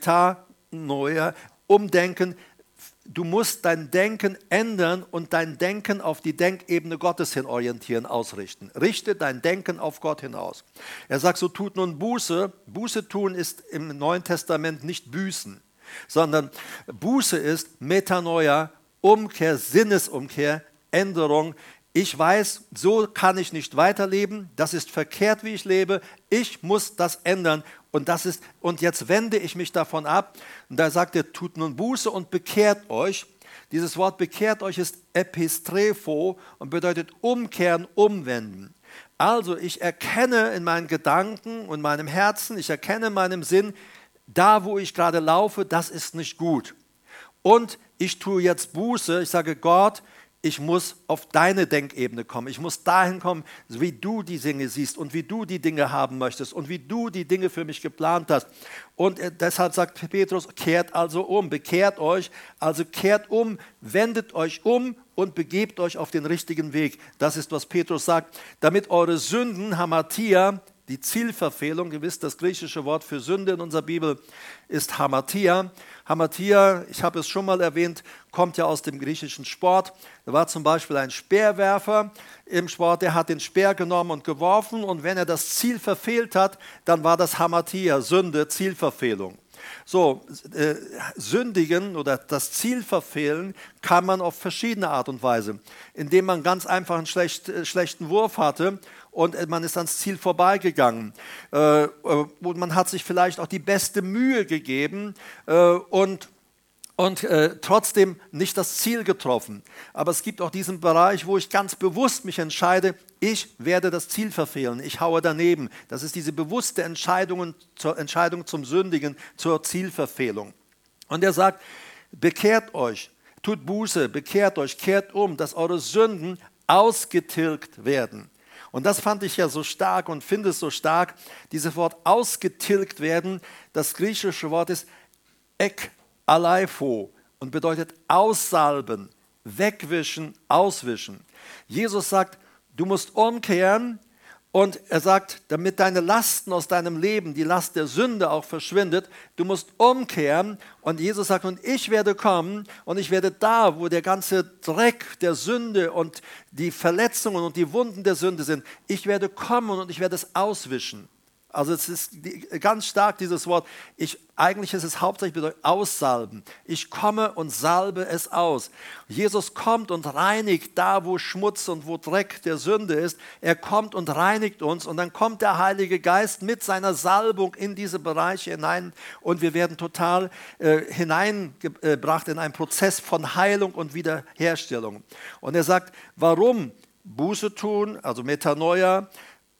Metanoia, umdenken. Du musst dein Denken ändern und dein Denken auf die Denkebene Gottes hin orientieren, ausrichten. Richte dein Denken auf Gott hinaus. Er sagt, so tut nun Buße. Buße tun ist im Neuen Testament nicht büßen, sondern Buße ist Metanoia, Umkehr, Sinnesumkehr, Änderung. Ich weiß, so kann ich nicht weiterleben, das ist verkehrt, wie ich lebe, ich muss das ändern und jetzt wende ich mich davon ab. Und da sagt er, tut nun Buße und bekehrt euch. Dieses Wort bekehrt euch ist epistrepho und bedeutet umkehren, umwenden. Also ich erkenne in meinen Gedanken und meinem Herzen, ich erkenne in meinem Sinn, da wo ich gerade laufe, das ist nicht gut. Und ich tue jetzt Buße, ich sage Gott, ich muss auf deine Denkebene kommen. Ich muss dahin kommen, wie du die Dinge siehst und wie du die Dinge haben möchtest und wie du die Dinge für mich geplant hast. Und deshalb sagt Petrus, kehrt also um, bekehrt euch, also kehrt um, wendet euch um und begebt euch auf den richtigen Weg. Das ist, was Petrus sagt, damit eure Sünden, Hamatia, die Zielverfehlung, ihr wisst, das griechische Wort für Sünde in unserer Bibel ist Hamatia. Hamatia, ich habe es schon mal erwähnt, kommt ja aus dem griechischen Sport. Da war zum Beispiel ein Speerwerfer im Sport, der hat den Speer genommen und geworfen und wenn er das Ziel verfehlt hat, dann war das Hamatia, Sünde, Zielverfehlung. So, sündigen oder das Ziel verfehlen kann man auf verschiedene Art und Weise, indem man ganz einfach einen schlechten Wurf hatte und man ist ans Ziel vorbeigegangen. Und man hat sich vielleicht auch die beste Mühe gegeben und trotzdem nicht das Ziel getroffen. Aber es gibt auch diesen Bereich, wo ich ganz bewusst mich entscheide, ich werde das Ziel verfehlen, ich haue daneben. Das ist diese bewusste Entscheidung zum Sündigen, zur Zielverfehlung. Und er sagt, bekehrt euch, tut Buße, bekehrt euch, kehrt um, dass eure Sünden ausgetilgt werden. Und das fand ich ja so stark und finde es so stark, dieses Wort ausgetilgt werden, das griechische Wort ist ek Aleipho und bedeutet aussalben, wegwischen, auswischen. Jesus sagt, du musst umkehren und er sagt, damit deine Lasten aus deinem Leben, die Last der Sünde auch verschwindet, du musst umkehren und Jesus sagt, und ich werde kommen und ich werde da, wo der ganze Dreck der Sünde und die Verletzungen und die Wunden der Sünde sind, ich werde kommen und ich werde es auswischen. Also es ist ganz stark dieses Wort, eigentlich ist es hauptsächlich bedeutet aussalben. Ich komme und salbe es aus. Jesus kommt und reinigt da, wo Schmutz und wo Dreck der Sünde ist. Er kommt und reinigt uns und dann kommt der Heilige Geist mit seiner Salbung in diese Bereiche hinein und wir werden total hineingebracht in einen Prozess von Heilung und Wiederherstellung. Und er sagt, warum Buße tun, also Metanoia,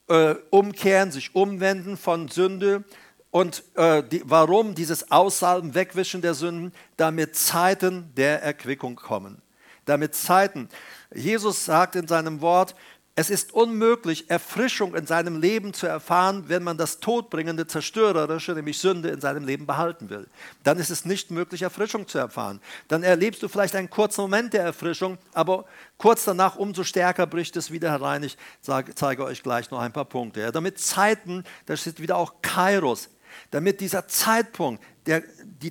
umkehren, sich umwenden von Sünde und warum dieses Aussalben, Wegwischen der Sünden, damit Zeiten der Erquickung kommen. Damit Zeiten. Jesus sagt in seinem Wort, es ist unmöglich, Erfrischung in seinem Leben zu erfahren, wenn man das todbringende, zerstörerische, nämlich Sünde, in seinem Leben behalten will. Dann ist es nicht möglich, Erfrischung zu erfahren. Dann erlebst du vielleicht einen kurzen Moment der Erfrischung, aber kurz danach umso stärker bricht es wieder herein. Ich zeige euch gleich noch ein paar Punkte. Ja, damit Zeiten, da steht wieder auch Kairos, damit dieser Zeitpunkt, der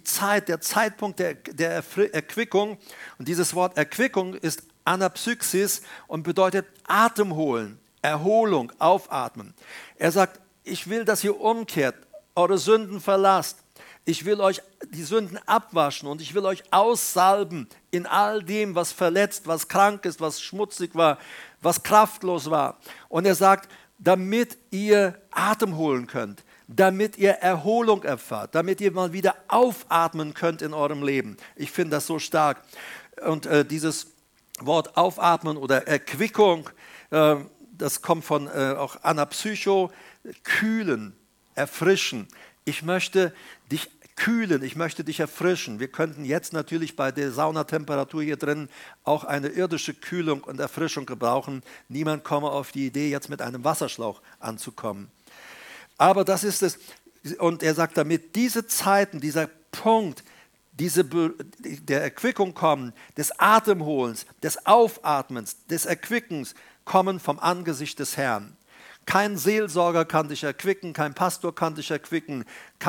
Zeitpunkt der Erquickung, und dieses Wort Erquickung ist Anapsyxis und bedeutet Atem holen, Erholung, aufatmen. Er sagt, ich will, dass ihr umkehrt, eure Sünden verlasst. Ich will euch die Sünden abwaschen und ich will euch aussalben in all dem, was verletzt, was krank ist, was schmutzig war, was kraftlos war. Und er sagt, damit ihr Atem holen könnt, damit ihr Erholung erfahrt, damit ihr mal wieder aufatmen könnt in eurem Leben. Ich finde das so stark. Und dieses Wort aufatmen oder Erquickung, das kommt von auch Anapsycho, kühlen, erfrischen. Ich möchte dich kühlen, ich möchte dich erfrischen. Wir könnten jetzt natürlich bei der Saunatemperatur hier drin auch eine irdische Kühlung und Erfrischung gebrauchen. Niemand komme auf die Idee, jetzt mit einem Wasserschlauch anzukommen. Aber das ist es. Und er sagt damit, diese Zeiten, dieser Punkt, der Erquickung kommen, des Atemholens, des Aufatmens, des Erquickens, kommen vom Angesicht des Herrn. Kein Seelsorger kann dich erquicken, kein Pastor kann dich erquicken,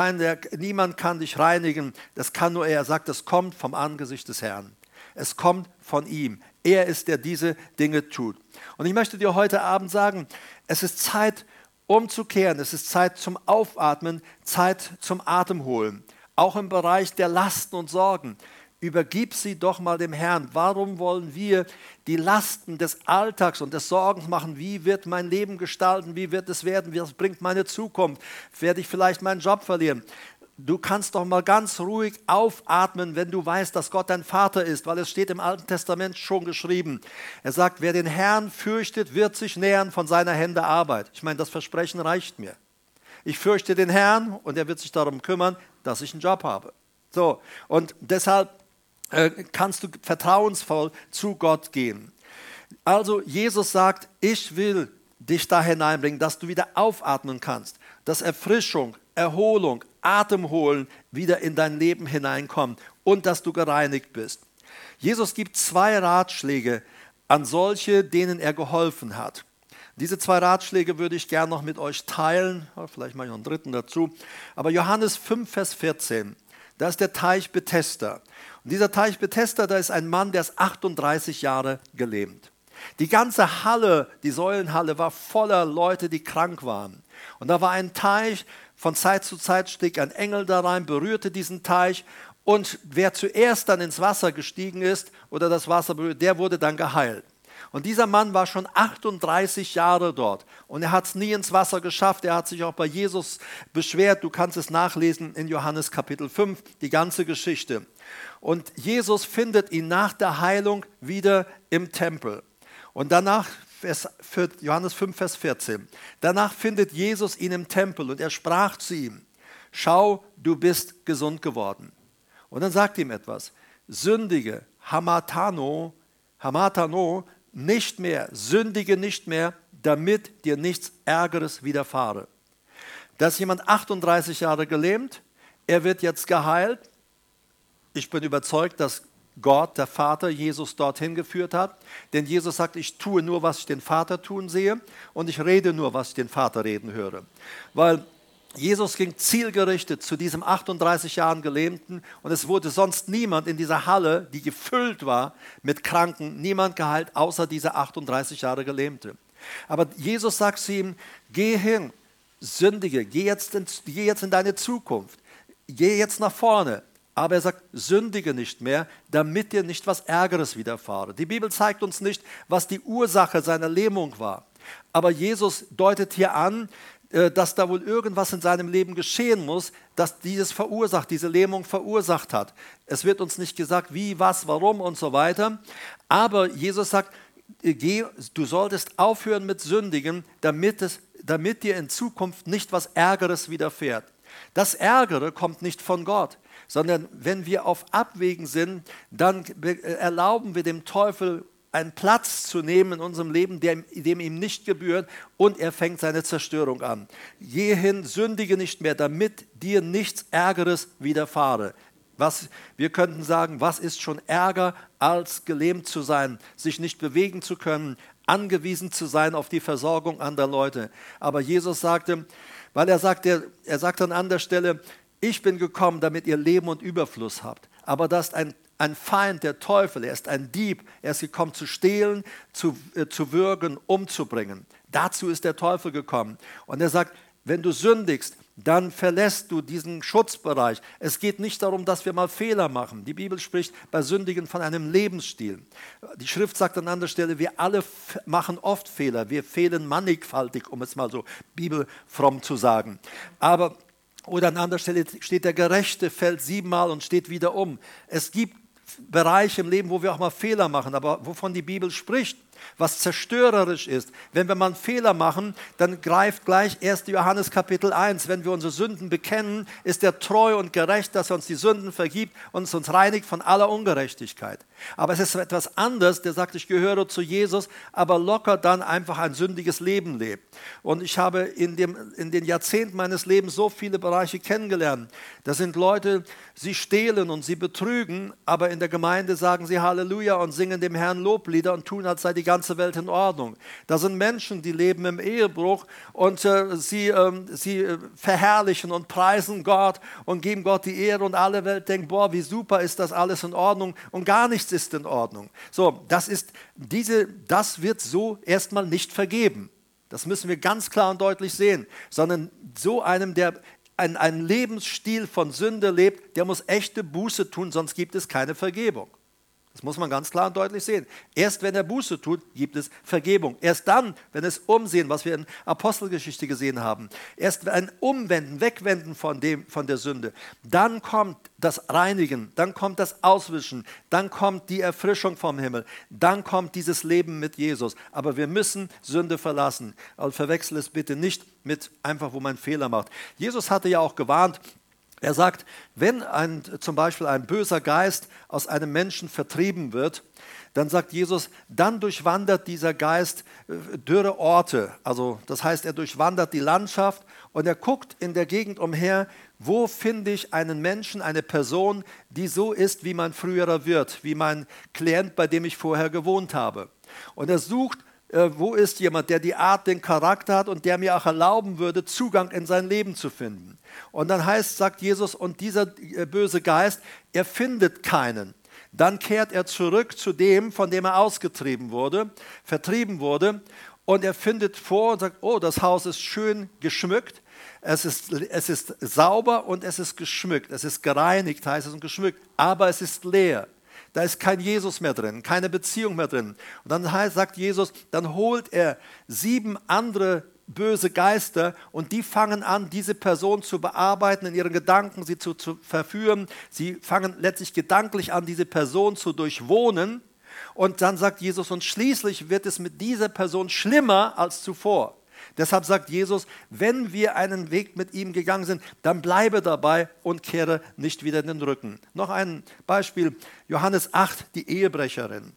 niemand kann dich reinigen. Das kann nur er. Er sagt, es kommt vom Angesicht des Herrn. Es kommt von ihm. Er ist, der diese Dinge tut. Und ich möchte dir heute Abend sagen, es ist Zeit umzukehren, es ist Zeit zum Aufatmen, Zeit zum Atemholen. Auch im Bereich der Lasten und Sorgen. Übergib sie doch mal dem Herrn. Warum wollen wir die Lasten des Alltags und des Sorgens machen? Wie wird mein Leben gestalten? Wie wird es werden? Was bringt meine Zukunft? Werde ich vielleicht meinen Job verlieren? Du kannst doch mal ganz ruhig aufatmen, wenn du weißt, dass Gott dein Vater ist, weil es steht im Alten Testament schon geschrieben. Er sagt, wer den Herrn fürchtet, wird sich nähren von seiner Hände Arbeit. Ich meine, das Versprechen reicht mir. Ich fürchte den Herrn und er wird sich darum kümmern, dass ich einen Job habe. So, und deshalb kannst du vertrauensvoll zu Gott gehen. Also Jesus sagt, ich will dich da hineinbringen, dass du wieder aufatmen kannst, dass Erfrischung, Erholung, Atemholen wieder in dein Leben hineinkommt und dass du gereinigt bist. Jesus gibt 2 Ratschläge an solche, denen er geholfen hat. Diese 2 Ratschläge würde ich gerne noch mit euch teilen, vielleicht mache ich noch einen dritten dazu. Aber Johannes 5, Vers 14, da ist der Teich Bethesda. Und dieser Teich Bethesda, da ist ein Mann, der ist 38 Jahre gelähmt. Die ganze Halle, die Säulenhalle, war voller Leute, die krank waren. Und da war ein Teich, von Zeit zu Zeit stieg ein Engel da rein, berührte diesen Teich. Und wer zuerst dann ins Wasser gestiegen ist oder das Wasser berührt, der wurde dann geheilt. Und dieser Mann war schon 38 Jahre dort und er hat es nie ins Wasser geschafft. Er hat sich auch bei Jesus beschwert. Du kannst es nachlesen in Johannes Kapitel 5, die ganze Geschichte. Und Jesus findet ihn nach der Heilung wieder im Tempel. Und danach, Johannes 5, Vers 14, danach findet Jesus ihn im Tempel und er sprach zu ihm, schau, du bist gesund geworden. Und dann sagt ihm etwas, sündige, hamatano, nicht mehr, sündige nicht mehr, damit dir nichts Ärgeres widerfahre. Da ist jemand 38 Jahre gelähmt, er wird jetzt geheilt. Ich bin überzeugt, dass Gott, der Vater, Jesus dorthin geführt hat. Denn Jesus sagt, ich tue nur, was ich den Vater tun sehe und ich rede nur, was ich den Vater reden höre. Weil Jesus ging zielgerichtet zu diesem 38 Jahren Gelähmten und es wurde sonst niemand in dieser Halle, die gefüllt war mit Kranken, niemand geheilt, außer dieser 38 Jahre Gelähmte. Aber Jesus sagt zu ihm, geh hin, sündige, geh jetzt in deine Zukunft, geh jetzt nach vorne. Aber er sagt, sündige nicht mehr, damit dir nicht was Ärgeres widerfahre. Die Bibel zeigt uns nicht, was die Ursache seiner Lähmung war. Aber Jesus deutet hier an, dass da wohl irgendwas in seinem Leben geschehen muss, das diese Lähmung verursacht hat. Es wird uns nicht gesagt, wie, was, warum und so weiter. Aber Jesus sagt, du solltest aufhören mit Sündigen, damit dir in Zukunft nicht was Ärgeres widerfährt. Das Ärgere kommt nicht von Gott, sondern wenn wir auf Abwägen sind, dann erlauben wir dem Teufel einen Platz zu nehmen in unserem Leben, dem ihm nicht gebührt, und er fängt seine Zerstörung an. Geh hin, sündige nicht mehr, damit dir nichts Ärgeres widerfahre. Wir könnten sagen, was ist schon Ärger, als gelähmt zu sein, sich nicht bewegen zu können, angewiesen zu sein auf die Versorgung anderer Leute. Aber Jesus sagte, er sagt an anderer Stelle, ich bin gekommen, damit ihr Leben und Überfluss habt. Aber das ist ein Feind, der Teufel, er ist ein Dieb, er ist gekommen zu stehlen, zu würgen, umzubringen. Dazu ist der Teufel gekommen. Und er sagt, wenn du sündigst, dann verlässt du diesen Schutzbereich. Es geht nicht darum, dass wir mal Fehler machen. Die Bibel spricht bei Sündigen von einem Lebensstil. Die Schrift sagt an anderer Stelle, wir alle machen oft Fehler. Wir fehlen mannigfaltig, um es mal so bibelfromm zu sagen. Oder an anderer Stelle steht, der Gerechte fällt 7-mal und steht wieder um. Es gibt Bereiche im Leben, wo wir auch mal Fehler machen, aber wovon die Bibel spricht, was zerstörerisch ist. Wenn wir mal einen Fehler machen, dann greift gleich 1. Johannes Kapitel 1. Wenn wir unsere Sünden bekennen, ist er treu und gerecht, dass er uns die Sünden vergibt und uns reinigt von aller Ungerechtigkeit. Aber es ist etwas anderes, der sagt, ich gehöre zu Jesus, aber locker dann einfach ein sündiges Leben lebt. Und ich habe in den Jahrzehnten meines Lebens so viele Bereiche kennengelernt. Das sind Leute, sie stehlen und sie betrügen, aber in der Gemeinde sagen sie Halleluja und singen dem Herrn Loblieder und tun, als sei die ganze Welt in Ordnung. Da sind Menschen, die leben im Ehebruch und sie verherrlichen und preisen Gott und geben Gott die Ehre und alle Welt denkt, boah, wie super ist das alles in Ordnung und gar nichts ist in Ordnung. So, das wird so erstmal nicht vergeben. Das müssen wir ganz klar und deutlich sehen, sondern so einem, der einen Lebensstil von Sünde lebt, der muss echte Buße tun, sonst gibt es keine Vergebung. Das muss man ganz klar und deutlich sehen. Erst wenn er Buße tut, gibt es Vergebung. Erst dann, wenn es Umsehen, was wir in Apostelgeschichte gesehen haben, erst ein Umwenden, Wegwenden von der Sünde, dann kommt das Reinigen, dann kommt das Auswischen, dann kommt die Erfrischung vom Himmel, dann kommt dieses Leben mit Jesus. Aber wir müssen Sünde verlassen. Also verwechsel es bitte nicht mit einfach, wo man Fehler macht. Jesus hatte ja auch gewarnt. Er sagt, wenn zum Beispiel ein böser Geist aus einem Menschen vertrieben wird, dann sagt Jesus, dann durchwandert dieser Geist dürre Orte. Also das heißt, er durchwandert die Landschaft und er guckt in der Gegend umher, wo finde ich einen Menschen, eine Person, die so ist wie mein früherer Wirt, wie mein Klient, bei dem ich vorher gewohnt habe. Und er sucht, wo ist jemand, der die Art, den Charakter hat und der mir auch erlauben würde, Zugang in sein Leben zu finden. Und dann sagt Jesus, und dieser böse Geist, er findet keinen. Dann kehrt er zurück zu dem, von dem er vertrieben wurde, und er findet vor und sagt, oh, das Haus ist schön geschmückt, es ist sauber und es ist geschmückt, es ist gereinigt, heißt es, und geschmückt, aber es ist leer. Da ist kein Jesus mehr drin, keine Beziehung mehr drin. Und dann sagt Jesus, dann holt er 7 andere böse Geister und die fangen an, diese Person zu bearbeiten, in ihren Gedanken sie zu verführen. Sie fangen letztlich gedanklich an, diese Person zu durchwohnen. Und dann sagt Jesus, und schließlich wird es mit dieser Person schlimmer als zuvor. Deshalb sagt Jesus, wenn wir einen Weg mit ihm gegangen sind, dann bleibe dabei und kehre nicht wieder den Rücken. Noch ein Beispiel, Johannes 8, die Ehebrecherin.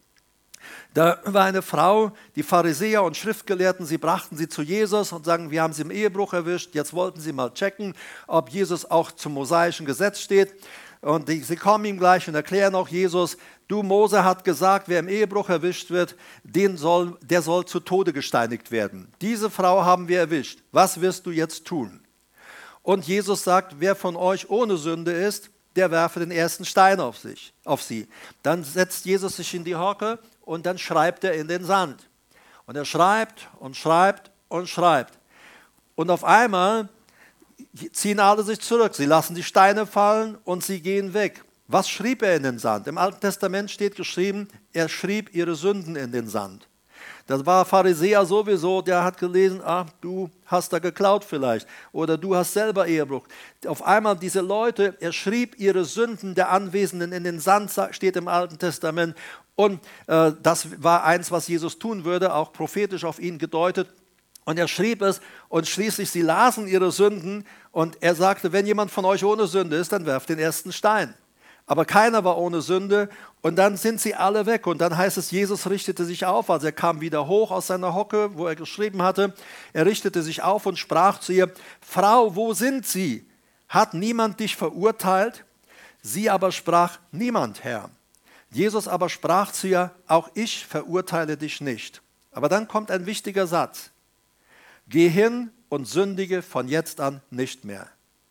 Da war eine Frau, die Pharisäer und Schriftgelehrten, sie brachten sie zu Jesus und sagen, wir haben sie im Ehebruch erwischt, jetzt wollten sie mal checken, ob Jesus auch zum mosaischen Gesetz steht. Und sie kommen ihm gleich und erklären auch Jesus, du, Mose hat gesagt, wer im Ehebruch erwischt wird, der soll zu Tode gesteinigt werden. Diese Frau haben wir erwischt. Was wirst du jetzt tun? Und Jesus sagt, wer von euch ohne Sünde ist, der werfe den ersten Stein auf sie. Dann setzt Jesus sich in die Hocke und dann schreibt er in den Sand. Und er schreibt und schreibt und schreibt. Und auf einmal ziehen alle sich zurück. Sie lassen die Steine fallen und sie gehen weg. Was schrieb er in den Sand? Im Alten Testament steht geschrieben, er schrieb ihre Sünden in den Sand. Das war Pharisäer sowieso, der hat gelesen, du hast da geklaut vielleicht oder du hast selber Ehebruch. Auf einmal diese Leute, er schrieb ihre Sünden der Anwesenden in den Sand, steht im Alten Testament. Und das war eins, was Jesus tun würde, auch prophetisch auf ihn gedeutet. Und er schrieb es und schließlich, sie lasen ihre Sünden und er sagte, wenn jemand von euch ohne Sünde ist, dann werft den ersten Stein. Aber keiner war ohne Sünde und dann sind sie alle weg. Und dann heißt es, Jesus richtete sich auf, also er kam wieder hoch aus seiner Hocke, wo er geschrieben hatte. Er richtete sich auf und sprach zu ihr, Frau, wo sind sie? Hat niemand dich verurteilt? Sie aber sprach, niemand, Herr. Jesus aber sprach zu ihr, auch ich verurteile dich nicht. Aber dann kommt ein wichtiger Satz. Geh hin und sündige von jetzt an nicht mehr.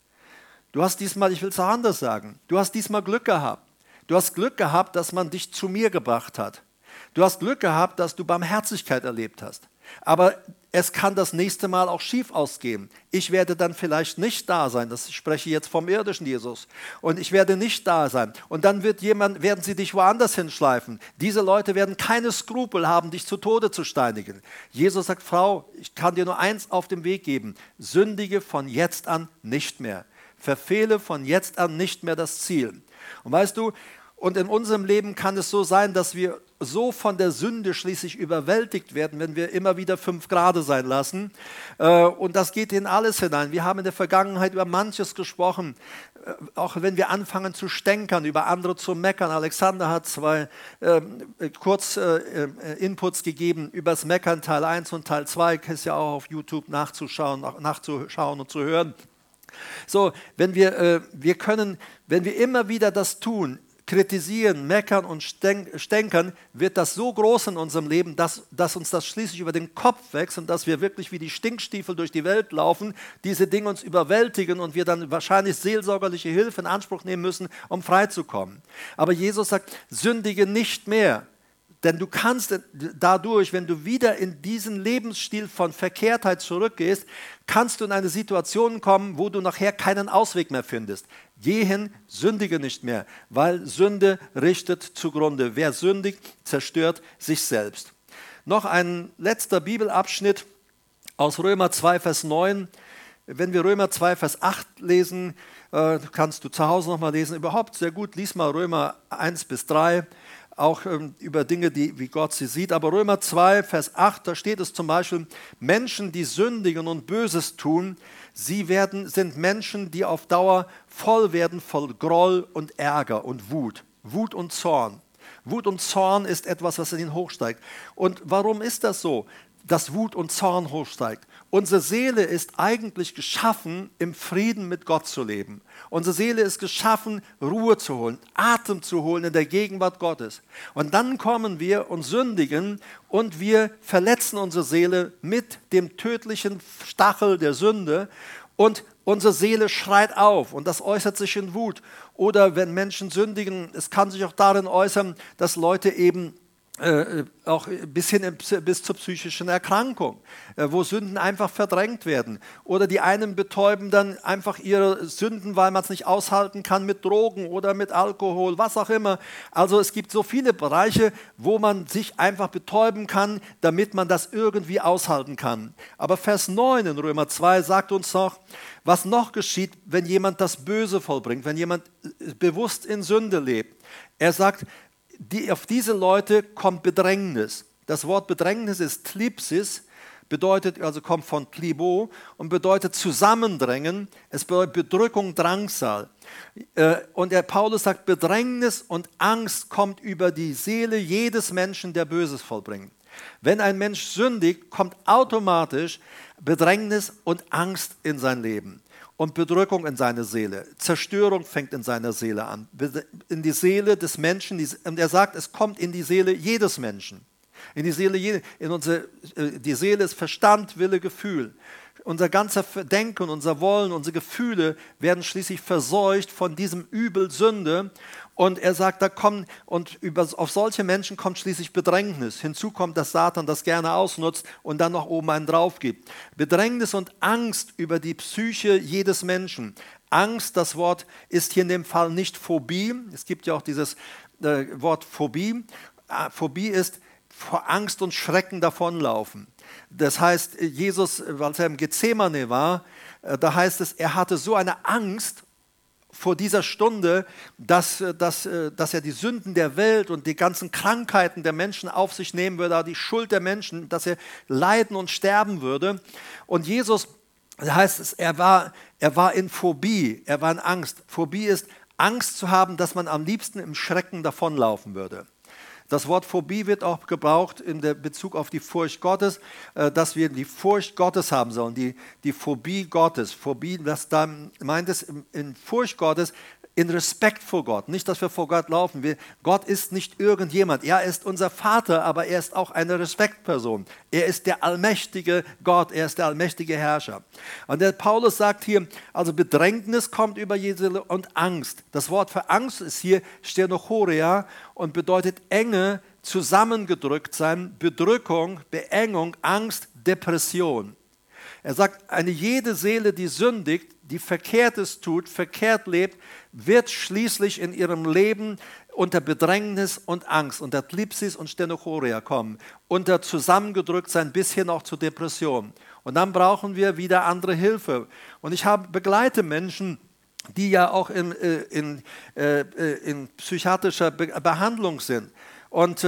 Du hast diesmal, ich will es auch anders sagen, du hast diesmal Glück gehabt. Du hast Glück gehabt, dass man dich zu mir gebracht hat. Du hast Glück gehabt, dass du Barmherzigkeit erlebt hast. Aber es kann das nächste Mal auch schief ausgehen. Ich werde dann vielleicht nicht da sein. Ich spreche jetzt vom irdischen Jesus. Und ich werde nicht da sein. Und dann werden sie dich woanders hinschleifen. Diese Leute werden keine Skrupel haben, dich zu Tode zu steinigen. Jesus sagt, Frau, ich kann dir nur eins auf den Weg geben. Sündige von jetzt an nicht mehr. Verfehle von jetzt an nicht mehr das Ziel. Und weißt du, und in unserem Leben kann es so sein, dass wir so von der Sünde schließlich überwältigt werden, wenn wir immer wieder 5 Grade sein lassen. Und das geht in alles hinein. Wir haben in der Vergangenheit über manches gesprochen, auch wenn wir anfangen zu stänkern, über andere zu meckern. Alexander hat 2 Inputs gegeben über das Meckern, Teil 1 und Teil 2. Ist ja auch auf YouTube nachzuschauen und zu hören. So, wenn wir immer wieder das tun, kritisieren, meckern und stänkern, wird das so groß in unserem Leben, dass uns das schließlich über den Kopf wächst und dass wir wirklich wie die Stinkstiefel durch die Welt laufen, diese Dinge uns überwältigen und wir dann wahrscheinlich seelsorgerliche Hilfe in Anspruch nehmen müssen, um freizukommen. Aber Jesus sagt, sündige nicht mehr. Denn du kannst dadurch, wenn du wieder in diesen Lebensstil von Verkehrtheit zurückgehst, kannst du in eine Situation kommen, wo du nachher keinen Ausweg mehr findest. Geh hin, sündige nicht mehr, weil Sünde richtet zugrunde. Wer sündigt, zerstört sich selbst. Noch ein letzter Bibelabschnitt aus Römer 2, Vers 9. Wenn wir Römer 2, Vers 8 lesen, kannst du zu Hause nochmal lesen. Überhaupt sehr gut, lies mal Römer 1 bis 3. Auch über Dinge, wie Gott sie sieht. Aber Römer 2, Vers 8, da steht es zum Beispiel, Menschen, die sündigen und Böses tun, sind Menschen, die auf Dauer voll werden von Groll und Ärger und Wut. Wut und Zorn. Wut und Zorn ist etwas, was in ihn hochsteigt. Und warum ist das so, dass Wut und Zorn hochsteigt? Unsere Seele ist eigentlich geschaffen, im Frieden mit Gott zu leben. Unsere Seele ist geschaffen, Ruhe zu holen, Atem zu holen in der Gegenwart Gottes. Und dann kommen wir und sündigen und wir verletzen unsere Seele mit dem tödlichen Stachel der Sünde und unsere Seele schreit auf und das äußert sich in Wut. Oder wenn Menschen sündigen, es kann sich auch darin äußern, dass Leute eben auch bis zur psychischen Erkrankung, wo Sünden einfach verdrängt werden. Oder die einen betäuben dann einfach ihre Sünden, weil man es nicht aushalten kann mit Drogen oder mit Alkohol, was auch immer. Also es gibt so viele Bereiche, wo man sich einfach betäuben kann, damit man das irgendwie aushalten kann. Aber Vers 9 in Römer 2 sagt uns noch, was noch geschieht, wenn jemand das Böse vollbringt, wenn jemand bewusst in Sünde lebt. Er sagt, auf diese Leute kommt Bedrängnis. Das Wort Bedrängnis ist Thlipsis, kommt von Tlibo und bedeutet zusammendrängen. Es bedeutet Bedrückung, Drangsal. Und der Paulus sagt, Bedrängnis und Angst kommt über die Seele jedes Menschen, der Böses vollbringt. Wenn ein Mensch sündigt, kommt automatisch Bedrängnis und Angst in sein Leben. und Bedrückung in seine Seele. Zerstörung fängt in seiner Seele an, in die Seele des Menschen. Und er sagt, es kommt in die Seele jedes Menschen. In die Seele, die Seele ist Verstand, Wille, Gefühl. Unser ganzer Denken, unser Wollen, unsere Gefühle werden schließlich verseucht von diesem Übel Sünde. Und er sagt, auf solche Menschen kommt schließlich Bedrängnis. Hinzu kommt, dass Satan das gerne ausnutzt und dann noch oben einen drauf gibt. Bedrängnis und Angst über die Psyche jedes Menschen. Angst, das Wort ist hier in dem Fall nicht Phobie. Es gibt ja auch dieses Wort Phobie. Phobie ist vor Angst und Schrecken davonlaufen. Das heißt, Jesus, als er im Gethsemane war, da heißt es, er hatte so eine Angst vor dieser Stunde, dass er die Sünden der Welt und die ganzen Krankheiten der Menschen auf sich nehmen würde, die Schuld der Menschen, dass er leiden und sterben würde. Und Jesus, da heißt es, er war in Phobie, er war in Angst. Phobie ist Angst zu haben, dass man am liebsten im Schrecken davonlaufen würde. Das Wort Phobie wird auch gebraucht in der Bezug auf die Furcht Gottes, dass wir die Furcht Gottes haben sollen, die Phobie Gottes. Phobie, was da meint es in Furcht Gottes, in Respekt vor Gott. Nicht, dass wir vor Gott laufen. Gott ist nicht irgendjemand. Er ist unser Vater, aber er ist auch eine Respektperson. Er ist der allmächtige Gott, er ist der allmächtige Herrscher. Und der Paulus sagt hier, also Bedrängnis kommt über jede Seele und Angst. Das Wort für Angst ist hier Stenochoria und bedeutet Enge, zusammengedrückt sein, Bedrückung, Beengung, Angst, Depression. Er sagt, jede Seele, die sündigt, die Verkehrtes tut, verkehrt lebt, wird schließlich in ihrem Leben unter Bedrängnis und Angst, unter Thlipsis und Stenochoria kommen, unter Zusammengedrücktsein bis hin auch zur Depression. Und dann brauchen wir wieder andere Hilfe. Und ich begleite Menschen, die ja auch in psychiatrischer Behandlung sind. Und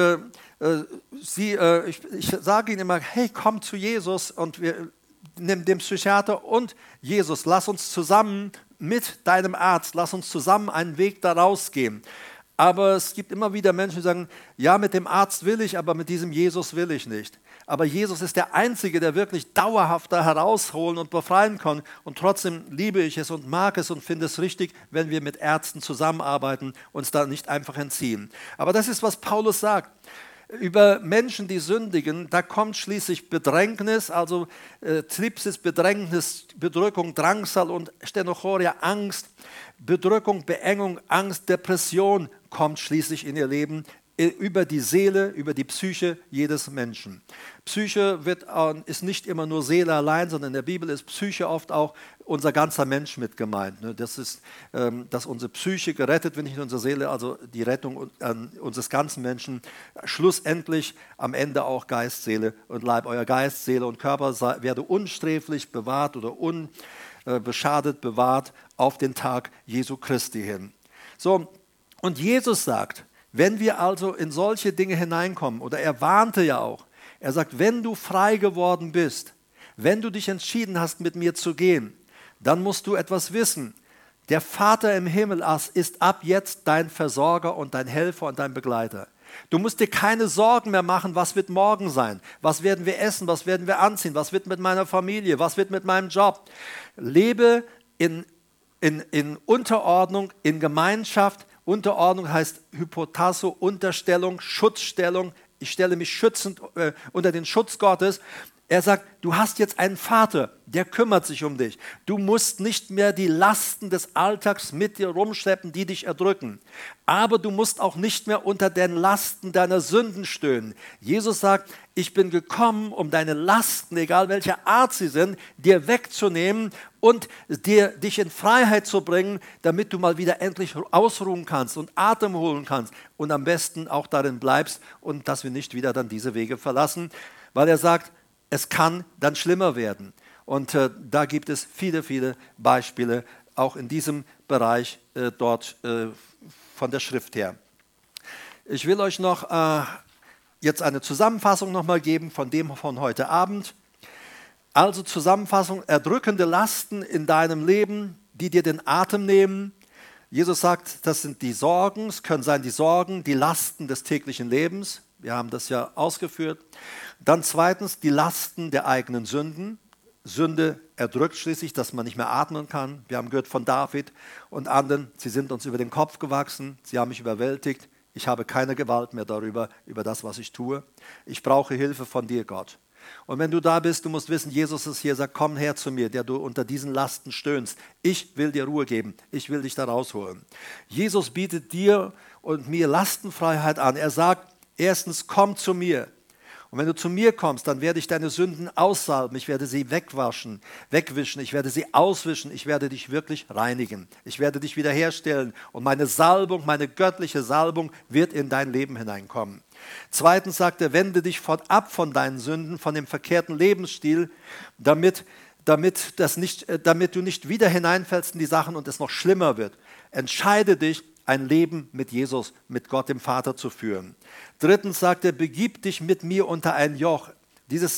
ich sage ihnen immer, hey, komm zu Jesus und nimm den Psychiater und Jesus, lass uns zusammen mit deinem Arzt, lass uns zusammen einen Weg daraus gehen. Aber es gibt immer wieder Menschen, die sagen, ja, mit dem Arzt will ich, aber mit diesem Jesus will ich nicht. Aber Jesus ist der Einzige, der wirklich dauerhaft da herausholen und befreien kann. Und trotzdem liebe ich es und mag es und finde es richtig, wenn wir mit Ärzten zusammenarbeiten, uns da nicht einfach entziehen. Aber das ist, was Paulus sagt. Über Menschen, die sündigen, da kommt schließlich Bedrängnis, also Thlipsis, Bedrängnis, Bedrückung, Drangsal und Stenochoria, Angst, Bedrückung, Beengung, Angst, Depression kommt schließlich in ihr Leben über die Seele, über die Psyche jedes Menschen. Psyche ist nicht immer nur Seele allein, sondern in der Bibel ist Psyche oft auch unser ganzer Mensch mit gemeint. Das ist, dass unsere Psyche gerettet wird, nicht nur unsere Seele, also die Rettung unseres ganzen Menschen. Schlussendlich am Ende auch Geist, Seele und Leib. Euer Geist, Seele und Körper werde unsträflich bewahrt oder unbeschadet bewahrt auf den Tag Jesu Christi hin. So, und Jesus sagt, wenn wir also in solche Dinge hineinkommen, oder er warnte ja auch, er sagt, wenn du frei geworden bist, wenn du dich entschieden hast, mit mir zu gehen, dann musst du etwas wissen. Der Vater im Himmel ist ab jetzt dein Versorger und dein Helfer und dein Begleiter. Du musst dir keine Sorgen mehr machen, was wird morgen sein, was werden wir essen, was werden wir anziehen, was wird mit meiner Familie, was wird mit meinem Job. Lebe in Unterordnung, in Gemeinschaft. Unterordnung heißt Hypotasso, Unterstellung, Schutzstellung. Ich stelle mich schützend unter den Schutz Gottes. Er sagt, du hast jetzt einen Vater, der kümmert sich um dich. Du musst nicht mehr die Lasten des Alltags mit dir rumschleppen, die dich erdrücken. Aber du musst auch nicht mehr unter den Lasten deiner Sünden stöhnen. Jesus sagt, ich bin gekommen, um deine Lasten, egal welcher Art sie sind, dir wegzunehmen und dich in Freiheit zu bringen, damit du mal wieder endlich ausruhen kannst und Atem holen kannst und am besten auch darin bleibst und dass wir nicht wieder dann diese Wege verlassen, weil er sagt, es kann dann schlimmer werden. Und da gibt es viele, viele Beispiele, auch in diesem Bereich dort von der Schrift her. Ich will euch noch jetzt eine Zusammenfassung nochmal geben von dem von heute Abend. Also Zusammenfassung, erdrückende Lasten in deinem Leben, die dir den Atem nehmen. Jesus sagt, das sind die Sorgen, es können sein die Sorgen, die Lasten des täglichen Lebens. Wir haben das ja ausgeführt. Dann zweitens die Lasten der eigenen Sünden. Sünde erdrückt schließlich, dass man nicht mehr atmen kann. Wir haben gehört von David und anderen, sie sind uns über den Kopf gewachsen, sie haben mich überwältigt. Ich habe keine Gewalt mehr darüber, über das, was ich tue. Ich brauche Hilfe von dir, Gott. Und wenn du da bist, du musst wissen, Jesus ist hier, sagt, komm her zu mir, der du unter diesen Lasten stöhnst. Ich will dir Ruhe geben, ich will dich da rausholen. Jesus bietet dir und mir Lastenfreiheit an. Er sagt, erstens, komm zu mir. Und wenn du zu mir kommst, dann werde ich deine Sünden aussalben, ich werde sie wegwischen, ich werde sie auswischen, ich werde dich wirklich reinigen. Ich werde dich wiederherstellen und meine Salbung, meine göttliche Salbung wird in dein Leben hineinkommen. Zweitens sagt er, wende dich ab von deinen Sünden, von dem verkehrten Lebensstil, damit du nicht wieder hineinfällst in die Sachen und es noch schlimmer wird. Entscheide dich, ein Leben mit Jesus, mit Gott dem Vater zu führen. Drittens sagt er, begib dich mit mir unter ein Joch. Dieses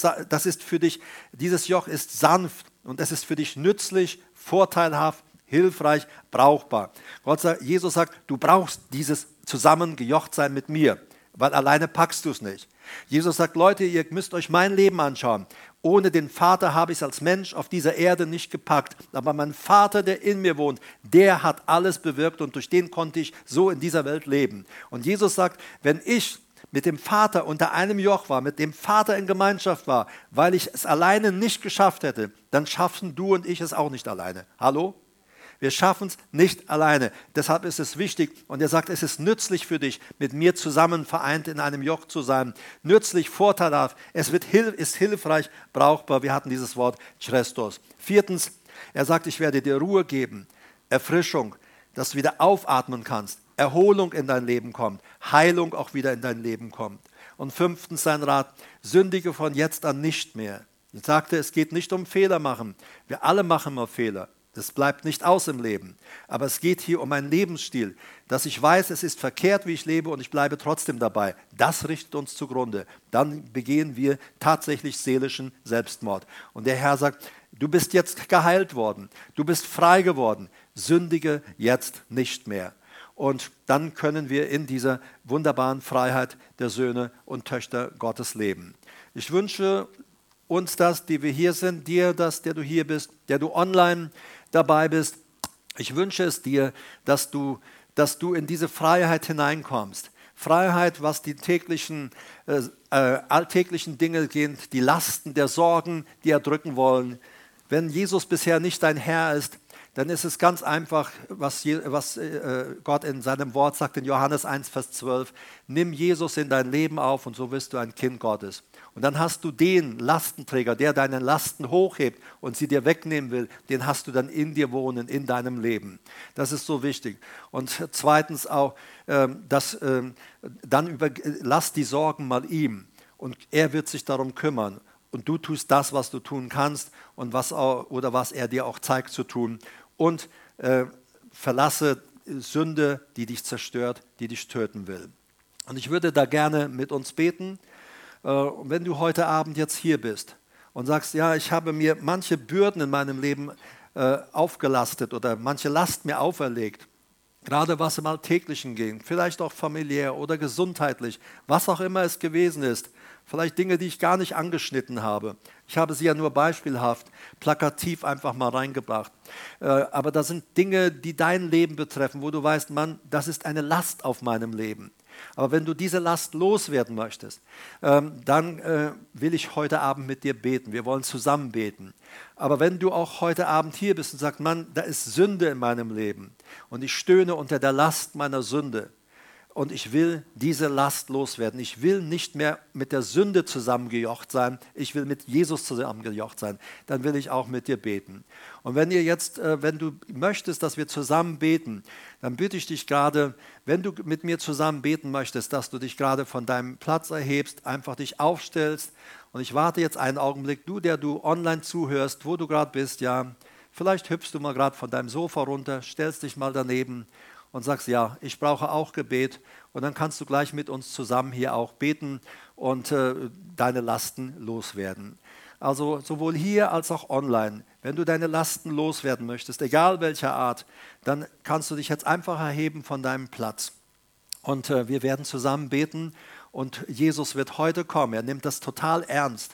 Joch ist sanft und es ist für dich nützlich, vorteilhaft, hilfreich, brauchbar. Jesus sagt, du brauchst dieses Zusammengejochtsein mit mir, weil alleine packst du es nicht. Jesus sagt, Leute, ihr müsst euch mein Leben anschauen. Ohne den Vater habe ich es als Mensch auf dieser Erde nicht gepackt. Aber mein Vater, der in mir wohnt, der hat alles bewirkt und durch den konnte ich so in dieser Welt leben. Und Jesus sagt, wenn ich mit dem Vater unter einem Joch war, mit dem Vater in Gemeinschaft war, weil ich es alleine nicht geschafft hätte, dann schaffen du und ich es auch nicht alleine. Hallo? Wir schaffen es nicht alleine. Deshalb ist es wichtig. Und er sagt, es ist nützlich für dich, mit mir zusammen vereint in einem Joch zu sein. Nützlich, vorteilhaft. Es ist hilfreich, brauchbar. Wir hatten dieses Wort Chrestos. Viertens, er sagt, ich werde dir Ruhe geben, Erfrischung, dass du wieder aufatmen kannst, Erholung in dein Leben kommt, Heilung auch wieder in dein Leben kommt. Und fünftens sein Rat, sündige von jetzt an nicht mehr. Er sagte, es geht nicht um Fehler machen. Wir alle machen mal Fehler. Das bleibt nicht aus im Leben. Aber es geht hier um einen Lebensstil, dass ich weiß, es ist verkehrt, wie ich lebe und ich bleibe trotzdem dabei. Das richtet uns zugrunde. Dann begehen wir tatsächlich seelischen Selbstmord. Und der Herr sagt, du bist jetzt geheilt worden. Du bist frei geworden. Sündige jetzt nicht mehr. Und dann können wir in dieser wunderbaren Freiheit der Söhne und Töchter Gottes leben. Ich wünsche uns das, die wir hier sind, dir das, der du hier bist, der du online dabei bist. Ich wünsche es dir, dass du in diese Freiheit hineinkommst. Freiheit, was die alltäglichen Dinge geht, die Lasten der Sorgen, die erdrücken wollen. Wenn Jesus bisher nicht dein Herr ist, dann ist es ganz einfach, was Gott in seinem Wort sagt in Johannes 1, Vers 12. Nimm Jesus in dein Leben auf und so wirst du ein Kind Gottes. Und dann hast du den Lastenträger, der deine Lasten hochhebt und sie dir wegnehmen will, den hast du dann in dir wohnen, in deinem Leben. Das ist so wichtig. Und zweitens auch, lass die Sorgen mal ihm und er wird sich darum kümmern. Und du tust das, was du tun kannst und was er dir auch zeigt zu tun. Und verlasse Sünde, die dich zerstört, die dich töten will. Und ich würde da gerne mit uns beten. Wenn du heute Abend jetzt hier bist und sagst, ja, ich habe mir manche Bürden in meinem Leben aufgelastet oder manche Last mir auferlegt, gerade was im Alltäglichen ging, vielleicht auch familiär oder gesundheitlich, was auch immer es gewesen ist, vielleicht Dinge, die ich gar nicht angeschnitten habe. Ich habe sie ja nur beispielhaft, plakativ einfach mal reingebracht. Aber das sind Dinge, die dein Leben betreffen, wo du weißt, Mann, das ist eine Last auf meinem Leben. Aber wenn du diese Last loswerden möchtest, dann will ich heute Abend mit dir beten. Wir wollen zusammen beten. Aber wenn du auch heute Abend hier bist und sagst, Mann, da ist Sünde in meinem Leben und ich stöhne unter der Last meiner Sünde und ich will diese Last loswerden. Ich will nicht mehr mit der Sünde zusammengejocht sein, ich will mit Jesus zusammengejocht sein. Dann will ich auch mit dir beten. Und wenn du möchtest, dass wir zusammen beten, dann bitte ich dich gerade, wenn du mit mir zusammen beten möchtest, dass du dich gerade von deinem Platz erhebst, einfach dich aufstellst. Und ich warte jetzt einen Augenblick, der du online zuhörst, wo du gerade bist, ja, vielleicht hüpfst du mal gerade von deinem Sofa runter, stellst dich mal daneben und sagst, ja, ich brauche auch Gebet. Und dann kannst du gleich mit uns zusammen hier auch beten und deine Lasten loswerden. Also sowohl hier als auch online. Wenn du deine Lasten loswerden möchtest, egal welcher Art, dann kannst du dich jetzt einfach erheben von deinem Platz. Und wir werden zusammen beten und Jesus wird heute kommen. Er nimmt das total ernst.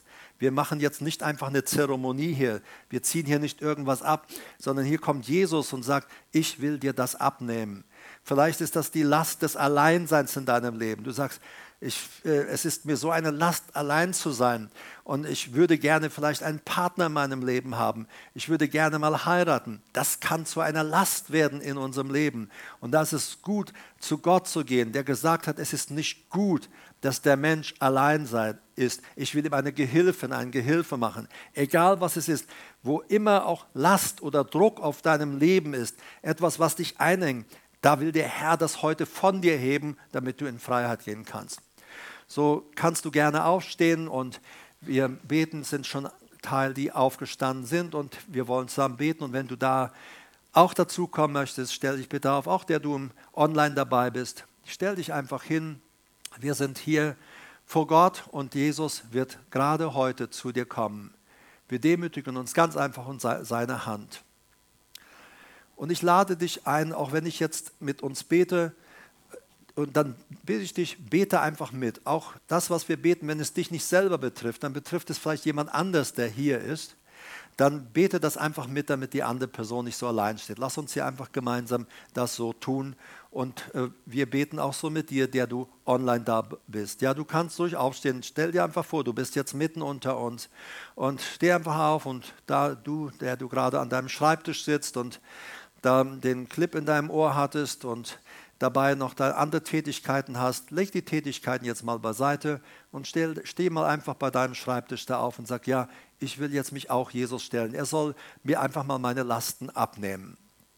Wir machen jetzt nicht einfach eine Zeremonie hier. Wir ziehen hier nicht irgendwas ab, sondern hier kommt Jesus und sagt, ich will dir das abnehmen. Vielleicht ist das die Last des Alleinseins in deinem Leben. Du sagst, es ist mir so eine Last, allein zu sein. Und ich würde gerne vielleicht einen Partner in meinem Leben haben. Ich würde gerne mal heiraten. Das kann zu einer Last werden in unserem Leben. Und da ist es gut, zu Gott zu gehen, der gesagt hat, es ist nicht gut, dass der Mensch allein ist. Ich will ihm eine Gehilfin, einen Gehilfe machen. Egal was es ist, wo immer auch Last oder Druck auf deinem Leben ist, etwas, was dich einengt, da will der Herr das heute von dir heben, damit du in Freiheit gehen kannst. So kannst du gerne aufstehen und wir beten, sind schon Teil, die aufgestanden sind und wir wollen zusammen beten. Und wenn du da auch dazu kommen möchtest, stell dich bitte auf, auch der du online dabei bist, stell dich einfach hin. Wir sind hier vor Gott und Jesus wird gerade heute zu dir kommen. Wir demütigen uns ganz einfach in seine Hand. Und ich lade dich ein, auch wenn ich jetzt mit uns bete, und dann bitte ich dich, bete einfach mit. Auch das, was wir beten, wenn es dich nicht selber betrifft, dann betrifft es vielleicht jemand anders, der hier ist. Dann bete das einfach mit, damit die andere Person nicht so allein steht. Lass uns hier einfach gemeinsam das so tun. Und wir beten auch so mit dir, der du online da bist. Ja, du kannst ruhig aufstehen. Stell dir einfach vor, du bist jetzt mitten unter uns. Und steh einfach auf und da du, der du gerade an deinem Schreibtisch sitzt und da den Clip in deinem Ohr hattest und dabei noch andere Tätigkeiten hast, leg die Tätigkeiten jetzt mal beiseite und steh mal einfach bei deinem Schreibtisch da auf und sag, ja, ich will jetzt mich auch Jesus stellen. Er soll mir einfach mal meine Lasten abnehmen.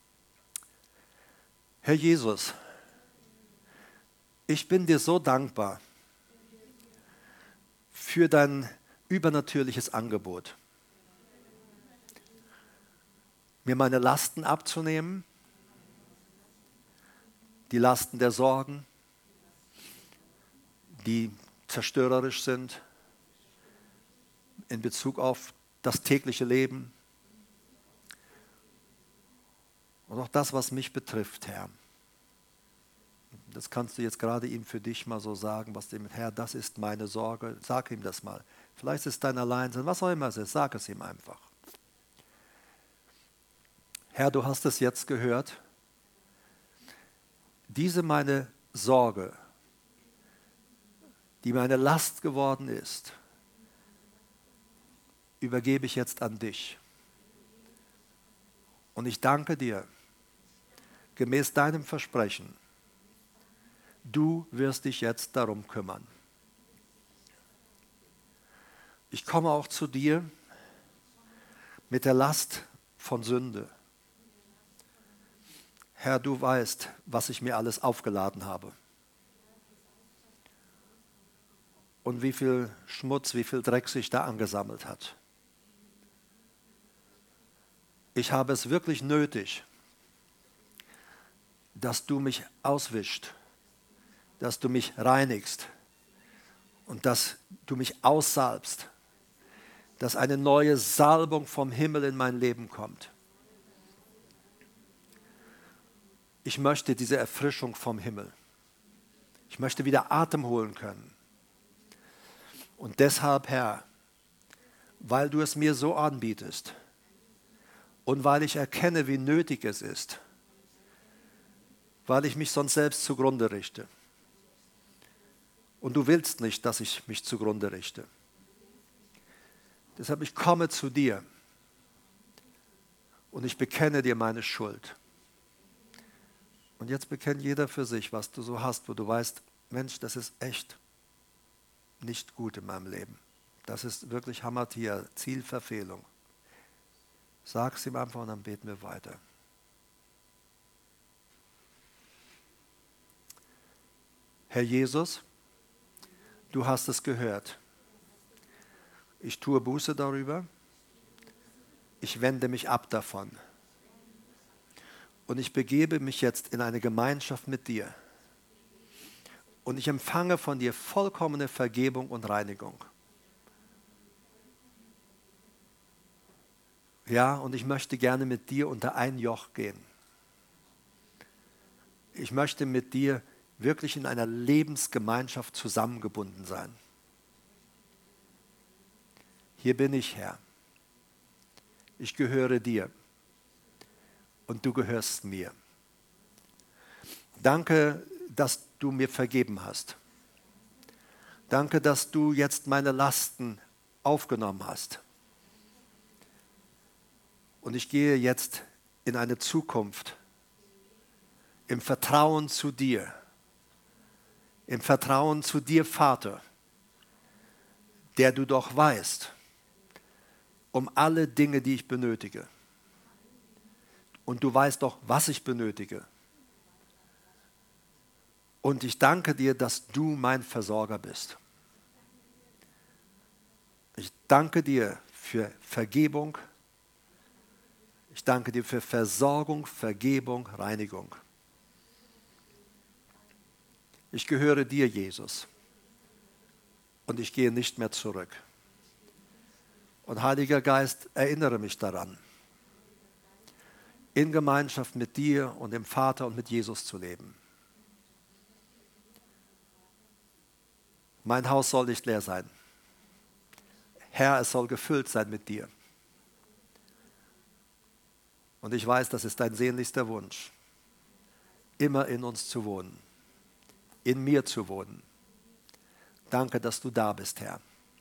Herr Jesus, ich bin dir so dankbar für dein übernatürliches Angebot, mir meine Lasten abzunehmen, die Lasten der Sorgen, die zerstörerisch sind in Bezug auf das tägliche Leben und auch das, was mich betrifft, Herr. Das kannst du jetzt gerade ihm für dich mal so sagen, was dem Herr, das ist meine Sorge. Sag ihm das mal. Vielleicht ist es dein Alleinsein, was auch immer es ist, sag es ihm einfach. Herr, du hast es jetzt gehört. Diese meine Sorge, die meine Last geworden ist, übergebe ich jetzt an dich. Und ich danke dir, gemäß deinem Versprechen, du wirst dich jetzt darum kümmern. Ich komme auch zu dir mit der Last von Sünde. Herr, du weißt, was ich mir alles aufgeladen habe. Und wie viel Schmutz, wie viel Dreck sich da angesammelt hat. Ich habe es wirklich nötig, dass du mich auswischst, dass du mich reinigst und dass du mich aussalbst, dass eine neue Salbung vom Himmel in mein Leben kommt. Ich möchte diese Erfrischung vom Himmel. Ich möchte wieder Atem holen können. Und deshalb, Herr, weil du es mir so anbietest und weil ich erkenne, wie nötig es ist, weil ich mich sonst selbst zugrunde richte. Und du willst nicht, dass ich mich zugrunde richte. Deshalb, ich komme zu dir und ich bekenne dir meine Schuld. Und jetzt bekennt jeder für sich, was du so hast, wo du weißt, Mensch, das ist echt nicht gut in meinem Leben. Das ist wirklich Hamatia, Zielverfehlung. Sag es ihm einfach und dann beten wir weiter. Herr Jesus, du hast es gehört. Ich tue Buße darüber. Ich wende mich ab davon. Und ich begebe mich jetzt in eine Gemeinschaft mit dir. Und ich empfange von dir vollkommene Vergebung und Reinigung. Ja, und ich möchte gerne mit dir unter ein Joch gehen. Ich möchte mit dir wirklich in einer Lebensgemeinschaft zusammengebunden sein. hier bin ich, Herr. Ich gehöre dir und du gehörst mir. Danke, dass du mir vergeben hast. Danke, dass du jetzt meine Lasten aufgenommen hast. Und ich gehe jetzt in eine Zukunft im Vertrauen zu dir. Im Vertrauen zu dir, Vater, der du doch weißt, um alle Dinge, die ich benötige. Und du weißt doch, was ich benötige. Und ich danke dir, dass du mein Versorger bist. Ich danke dir für Vergebung. Ich danke dir für Versorgung, Vergebung, Reinigung. Ich gehöre dir, Jesus. Und ich gehe nicht mehr zurück. Und Heiliger Geist, erinnere mich daran, in Gemeinschaft mit dir und dem Vater und mit Jesus zu leben. Mein Haus soll nicht leer sein. Herr, es soll gefüllt sein mit dir. Und ich weiß, das ist dein sehnlichster Wunsch, immer in uns zu wohnen, in mir zu wohnen. Danke, dass du da bist, Herr.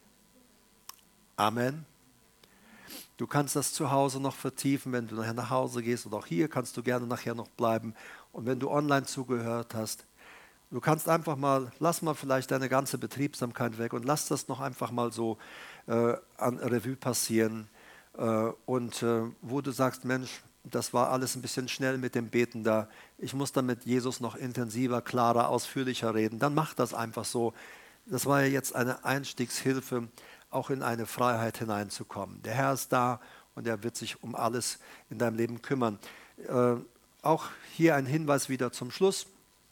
Amen. Du kannst das zu Hause noch vertiefen, wenn du nachher nach Hause gehst, und auch hier kannst du gerne nachher noch bleiben. Und wenn du online zugehört hast, du kannst einfach mal, lass mal vielleicht deine ganze Betriebsamkeit weg und lass das noch einfach mal so an Revue passieren. Wo du sagst, Mensch, das war alles ein bisschen schnell mit dem Beten da. Ich muss dann mit Jesus noch intensiver, klarer, ausführlicher reden. Dann mach das einfach so. Das war ja jetzt eine Einstiegshilfe, auch in eine Freiheit hineinzukommen. Der Herr ist da und er wird sich um alles in deinem Leben kümmern. Auch hier ein Hinweis wieder zum Schluss,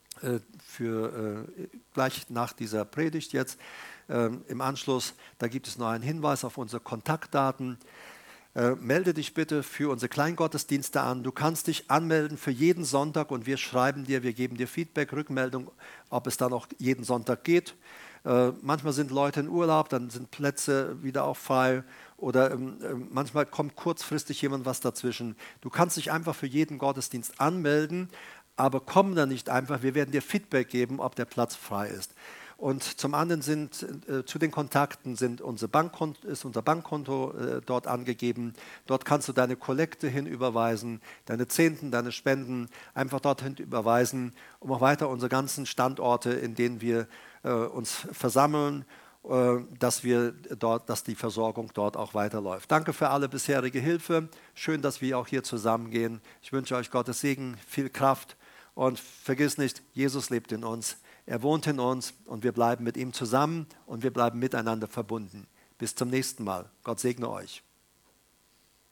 gleich nach dieser Predigt jetzt. Im Anschluss, da gibt es noch einen Hinweis auf unsere Kontaktdaten. Melde dich bitte für unsere Kleingottesdienste an. Du kannst dich anmelden für jeden Sonntag und wir schreiben dir, wir geben dir Feedback, Rückmeldung, ob es dann auch jeden Sonntag geht. Manchmal sind Leute in Urlaub, dann sind Plätze wieder auch frei oder manchmal kommt kurzfristig jemand was dazwischen. Du kannst dich einfach für jeden Gottesdienst anmelden, aber komm dann nicht einfach, wir werden dir Feedback geben, ob der Platz frei ist. Und zum anderen zu den Kontakten ist unser Bankkonto dort angegeben. Dort kannst du deine Kollekte hinüberweisen, deine Zehnten, deine Spenden einfach dorthin überweisen, um auch weiter unsere ganzen Standorte, in denen wir uns versammeln, dass die Versorgung dort auch weiterläuft. Danke für alle bisherige Hilfe. Schön, dass wir auch hier zusammengehen. Ich wünsche euch Gottes Segen, viel Kraft und vergiss nicht, Jesus lebt in uns. Er wohnt in uns und wir bleiben mit ihm zusammen und wir bleiben miteinander verbunden. Bis zum nächsten Mal. Gott segne euch.